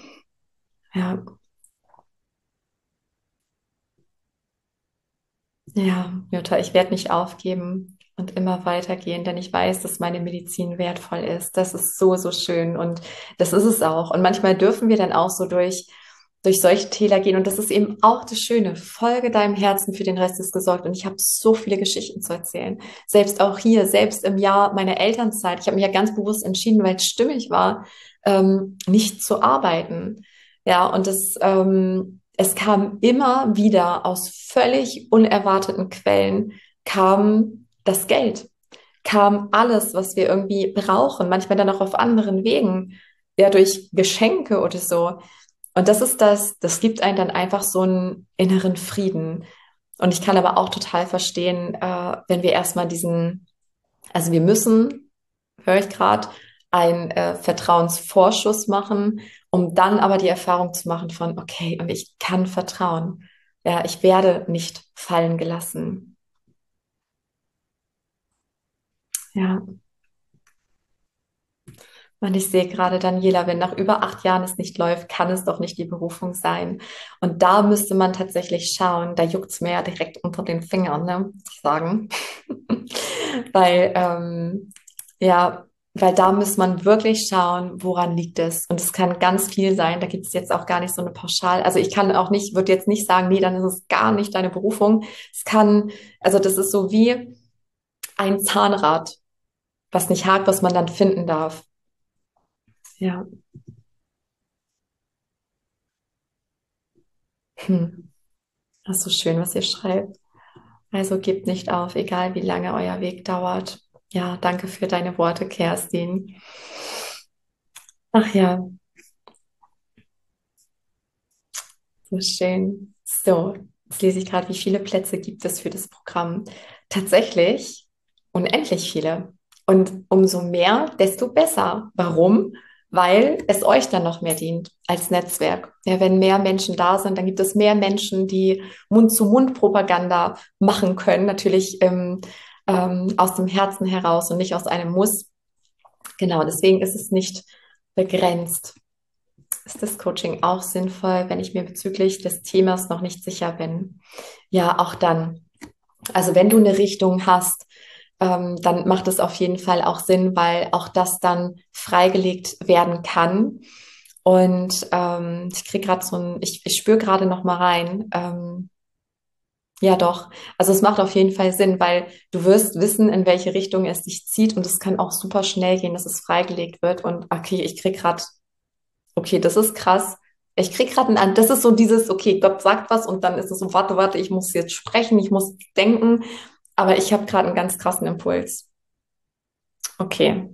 Ja, Ja, Jutta, ich werde nicht aufgeben und immer weitergehen, denn ich weiß, dass meine Medizin wertvoll ist. Das ist so, so schön und das ist es auch. Und manchmal dürfen wir dann auch so durch, durch solche Täler gehen und das ist eben auch das Schöne. Folge deinem Herzen, für den Rest ist gesorgt. Und ich habe so viele Geschichten zu erzählen. Selbst auch hier, selbst im Jahr meiner Elternzeit. Ich habe mich ja ganz bewusst entschieden, weil es stimmig war, ähm, nicht zu arbeiten. Ja, und das, ähm, es kam immer wieder aus völlig unerwarteten Quellen, kam das Geld, kam alles, was wir irgendwie brauchen, manchmal dann auch auf anderen Wegen, ja, durch Geschenke oder so. Und das ist das, das gibt einen dann einfach so einen inneren Frieden. Und ich kann aber auch total verstehen, äh, wenn wir erstmal diesen, also wir müssen, höre ich gerade, einen äh, Vertrauensvorschuss machen, um dann aber die Erfahrung zu machen von, okay, und ich kann vertrauen. Ja, ich werde nicht fallen gelassen. Ja, und ich sehe gerade, Daniela, wenn nach über acht Jahren es nicht läuft, kann es doch nicht die Berufung sein. Und da müsste man tatsächlich schauen, da juckt es mir ja direkt unter den Fingern, ne, muss ich sagen. Weil, ähm, ja, weil da muss man wirklich schauen, woran liegt es. Und es kann ganz viel sein. Da gibt es jetzt auch gar nicht so eine Pauschal. Also ich kann auch nicht, würde jetzt nicht sagen, nee, dann ist es gar nicht deine Berufung. Es kann, also das ist so wie ein Zahnrad, was nicht hakt, was man dann finden darf. Ja. Hm. Das ist so schön, was ihr schreibt. Also gebt nicht auf, egal wie lange euer Weg dauert. Ja, danke für deine Worte, Kerstin. Ach ja, so schön. So, jetzt lese ich gerade, wie viele Plätze gibt es für das Programm? Tatsächlich unendlich viele. Und umso mehr, desto besser. Warum? Weil es euch dann noch mehr dient als Netzwerk. Ja, wenn mehr Menschen da sind, dann gibt es mehr Menschen, die Mund-zu-Mund-Propaganda machen können. Natürlich ähm, ähm, aus dem Herzen heraus und nicht aus einem Muss. Genau, deswegen ist es nicht begrenzt. Ist das Coaching auch sinnvoll, wenn ich mir bezüglich des Themas noch nicht sicher bin? Ja, auch dann. Also wenn du eine Richtung hast, ähm, dann macht es auf jeden Fall auch Sinn, weil auch das dann freigelegt werden kann. Und ähm, ich kriege gerade so ein, ich, ich spüre gerade noch mal rein. Ähm, ja, doch. Also es macht auf jeden Fall Sinn, weil du wirst wissen, in welche Richtung es dich zieht und es kann auch super schnell gehen, dass es freigelegt wird. Und okay, ich krieg gerade okay, das ist krass. Ich krieg gerade ein, das ist so dieses, okay, Gott sagt was und dann ist es so, warte, warte, ich muss jetzt sprechen, ich muss denken, aber ich habe gerade einen ganz krassen Impuls. Okay,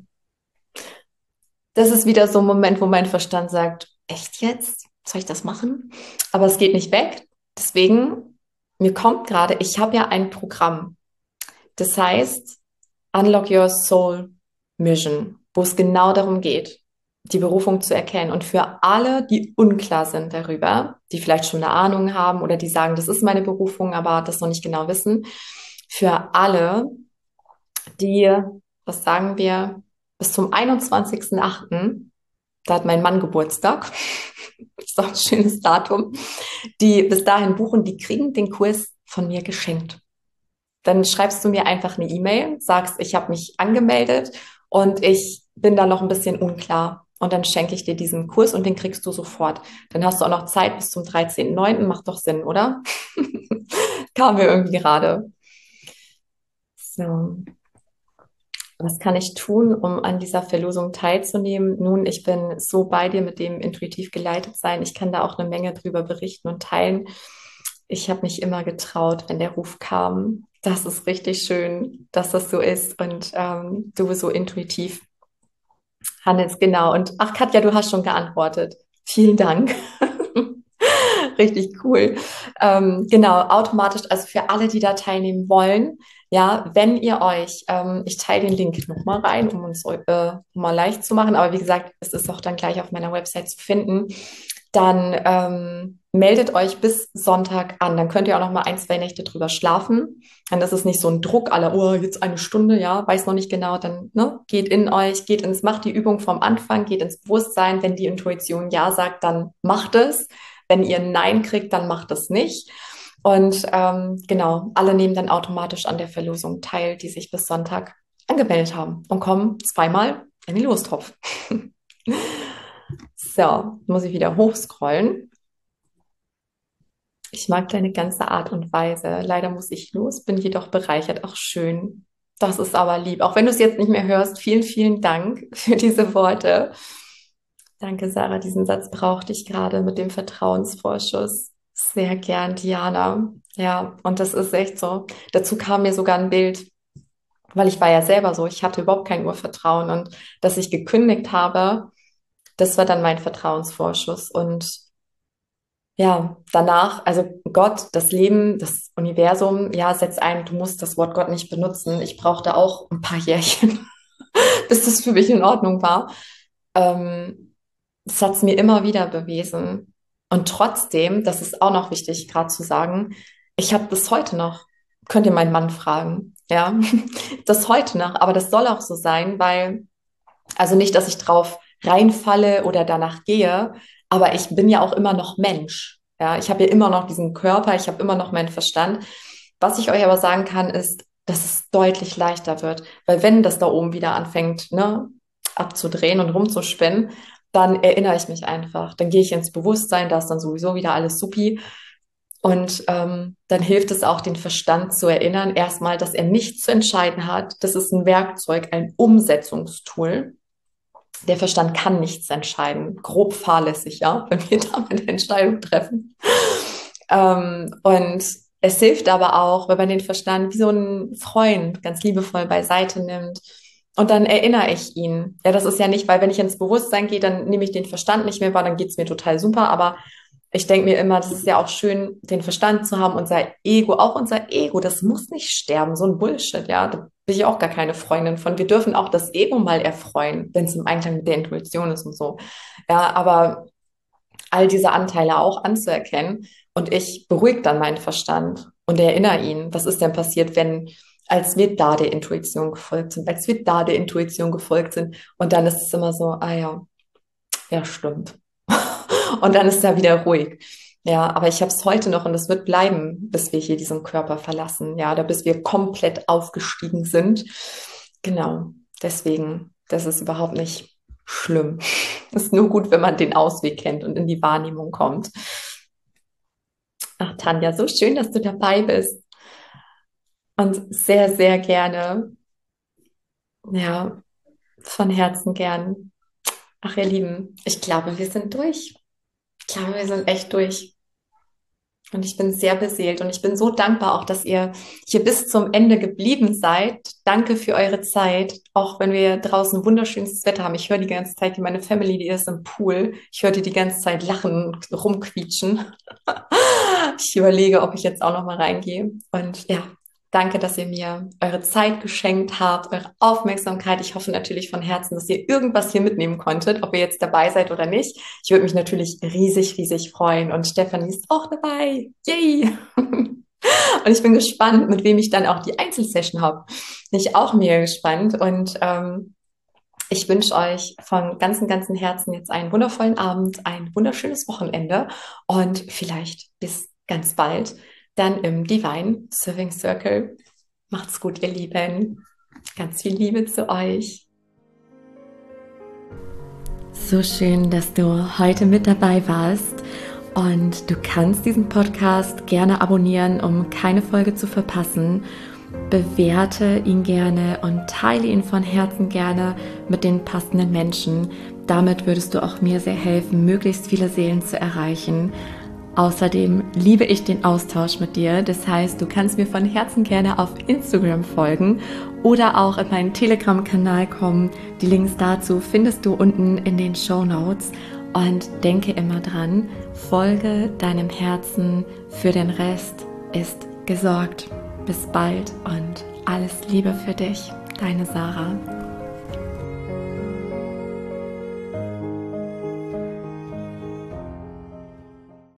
das ist wieder so ein Moment, wo mein Verstand sagt, echt jetzt? Soll ich das machen? Aber es geht nicht weg. Deswegen, mir kommt gerade, ich habe ja ein Programm. Das heißt, Unlock Your Soul Mission, wo es genau darum geht, die Berufung zu erkennen. Und für alle, die unklar sind darüber, die vielleicht schon eine Ahnung haben oder die sagen, das ist meine Berufung, aber das noch nicht genau wissen, für alle, die, was sagen wir, bis zum einundzwanzigsten achten, da hat mein Mann Geburtstag, ist auch ein schönes Datum, die bis dahin buchen, die kriegen den Kurs von mir geschenkt. Dann schreibst du mir einfach eine E-Mail, sagst, ich habe mich angemeldet und ich bin da noch ein bisschen unklar. Und dann schenke ich dir diesen Kurs und den kriegst du sofort. Dann hast du auch noch Zeit bis zum dreizehnten neunten Macht doch Sinn, oder? Kam mir irgendwie gerade. So, was kann ich tun, um an dieser Verlosung teilzunehmen? Nun, ich bin so bei dir mit dem intuitiv geleitet sein. Ich kann da auch eine Menge drüber berichten und teilen. Ich habe mich immer getraut, wenn der Ruf kam. Das ist richtig schön, dass das so ist und ähm, du so intuitiv handelst. Genau. Und ach, Katja, du hast schon geantwortet. Vielen Dank. Richtig cool. Ähm, genau, automatisch, also für alle, die da teilnehmen wollen, ja, wenn ihr euch, ähm, ich teile den Link nochmal rein, um uns äh, mal leicht zu machen, aber wie gesagt, es ist auch dann gleich auf meiner Website zu finden, dann ähm, meldet euch bis Sonntag an. Dann könnt ihr auch noch mal ein, zwei Nächte drüber schlafen. Dann ist es nicht so ein Druck aller, oh, jetzt eine Stunde, ja, weiß noch nicht genau. Dann ne, geht in euch, geht ins, macht die Übung vom Anfang, geht ins Bewusstsein. Wenn die Intuition Ja sagt, dann macht es. Wenn ihr Nein kriegt, dann macht es nicht. Und ähm, genau, alle nehmen dann automatisch an der Verlosung teil, die sich bis Sonntag angemeldet haben und kommen zweimal in den Lostopf. So, muss ich wieder hochscrollen. Ich mag deine ganze Art und Weise. Leider muss ich los, bin jedoch bereichert. Auch schön. Das ist aber lieb. Auch wenn du es jetzt nicht mehr hörst, vielen, vielen Dank für diese Worte. Danke, Sarah. Diesen Satz brauchte ich gerade mit dem Vertrauensvorschuss. Sehr gern, Diana. Ja, und das ist echt so. Dazu kam mir sogar ein Bild, weil ich war ja selber so. Ich hatte überhaupt kein Urvertrauen und dass ich gekündigt habe, das war dann mein Vertrauensvorschuss. Und ja, danach, also Gott, das Leben, das Universum, ja, setzt ein, du musst das Wort Gott nicht benutzen. Ich brauchte auch ein paar Jährchen, bis das für mich in Ordnung war. Ähm, Das hat es mir immer wieder bewiesen. Und trotzdem, das ist auch noch wichtig gerade zu sagen, ich habe bis heute noch, könnt ihr meinen Mann fragen, ja, das heute noch, aber das soll auch so sein, weil, also nicht, dass ich drauf reinfalle oder danach gehe, aber ich bin ja auch immer noch Mensch. Ja, ich habe ja immer noch diesen Körper, ich habe immer noch meinen Verstand. Was ich euch aber sagen kann, ist, dass es deutlich leichter wird, weil wenn das da oben wieder anfängt, ne, abzudrehen und rumzuspinnen, dann erinnere ich mich einfach. Dann gehe ich ins Bewusstsein, da ist dann sowieso wieder alles supi. Und ähm, dann hilft es auch, den Verstand zu erinnern, erstmal, dass er nichts zu entscheiden hat. Das ist ein Werkzeug, ein Umsetzungstool. Der Verstand kann nichts entscheiden. Grob fahrlässig, ja, wenn wir da eine Entscheidung treffen. Ähm, und es hilft aber auch, wenn man den Verstand wie so einen Freund ganz liebevoll beiseite nimmt. Und dann erinnere ich ihn. Ja, das ist ja nicht, weil wenn ich ins Bewusstsein gehe, dann nehme ich den Verstand nicht mehr wahr, dann geht's mir total super. Aber ich denke mir immer, das ist ja auch schön, den Verstand zu haben, unser Ego, auch unser Ego, das muss nicht sterben, so ein Bullshit, ja, da bin ich auch gar keine Freundin von. Wir dürfen auch das Ego mal erfreuen, wenn es im Einklang mit der Intuition ist und so. Ja, aber all diese Anteile auch anzuerkennen und ich beruhige dann meinen Verstand und erinnere ihn, was ist denn passiert, wenn, als wir da der Intuition gefolgt sind, als wir da der Intuition gefolgt sind und dann ist es immer so, ah ja, ja, stimmt. Und dann ist er wieder ruhig. Ja, aber ich habe es heute noch und es wird bleiben, bis wir hier diesen Körper verlassen, ja, oder bis wir komplett aufgestiegen sind. Genau, deswegen, das ist überhaupt nicht schlimm. Es ist nur gut, wenn man den Ausweg kennt und in die Wahrnehmung kommt. Ach, Tanja, so schön, dass du dabei bist und sehr, sehr gerne, ja, von Herzen gern. Ach, ihr Lieben, ich glaube, wir sind durch. Ich glaube, wir sind echt durch. Und ich bin sehr beseelt und ich bin so dankbar auch, dass ihr hier bis zum Ende geblieben seid. Danke für eure Zeit, auch wenn wir draußen wunderschönes Wetter haben. Ich höre die ganze Zeit, die meine Family, die ist im Pool. Ich höre die die ganze Zeit lachen und rumquietschen. Ich überlege, ob ich jetzt auch noch mal reingehe. Und ja, danke, dass ihr mir eure Zeit geschenkt habt, eure Aufmerksamkeit. Ich hoffe natürlich von Herzen, dass ihr irgendwas hier mitnehmen konntet, ob ihr jetzt dabei seid oder nicht. Ich würde mich natürlich riesig, riesig freuen. Und Stefanie ist auch dabei. Yay! Und ich bin gespannt, mit wem ich dann auch die Einzelsession habe. Bin ich auch mega gespannt. Und ähm, ich wünsche euch von ganzem, ganzem Herzen jetzt einen wundervollen Abend, ein wunderschönes Wochenende und vielleicht bis ganz bald dann im Divine Serving Circle. Macht's gut, ihr Lieben. Ganz viel Liebe zu euch. So schön, dass du heute mit dabei warst. Und du kannst diesen Podcast gerne abonnieren, um keine Folge zu verpassen. Bewerte ihn gerne und teile ihn von Herzen gerne mit den passenden Menschen. Damit würdest du auch mir sehr helfen, möglichst viele Seelen zu erreichen. Außerdem liebe ich den Austausch mit dir. Das heißt, du kannst mir von Herzen gerne auf Instagram folgen oder auch in meinen Telegram-Kanal kommen. Die Links dazu findest du unten in den Shownotes. Und denke immer dran, folge deinem Herzen, für den Rest ist gesorgt. Bis bald und alles Liebe für dich, deine Sarah.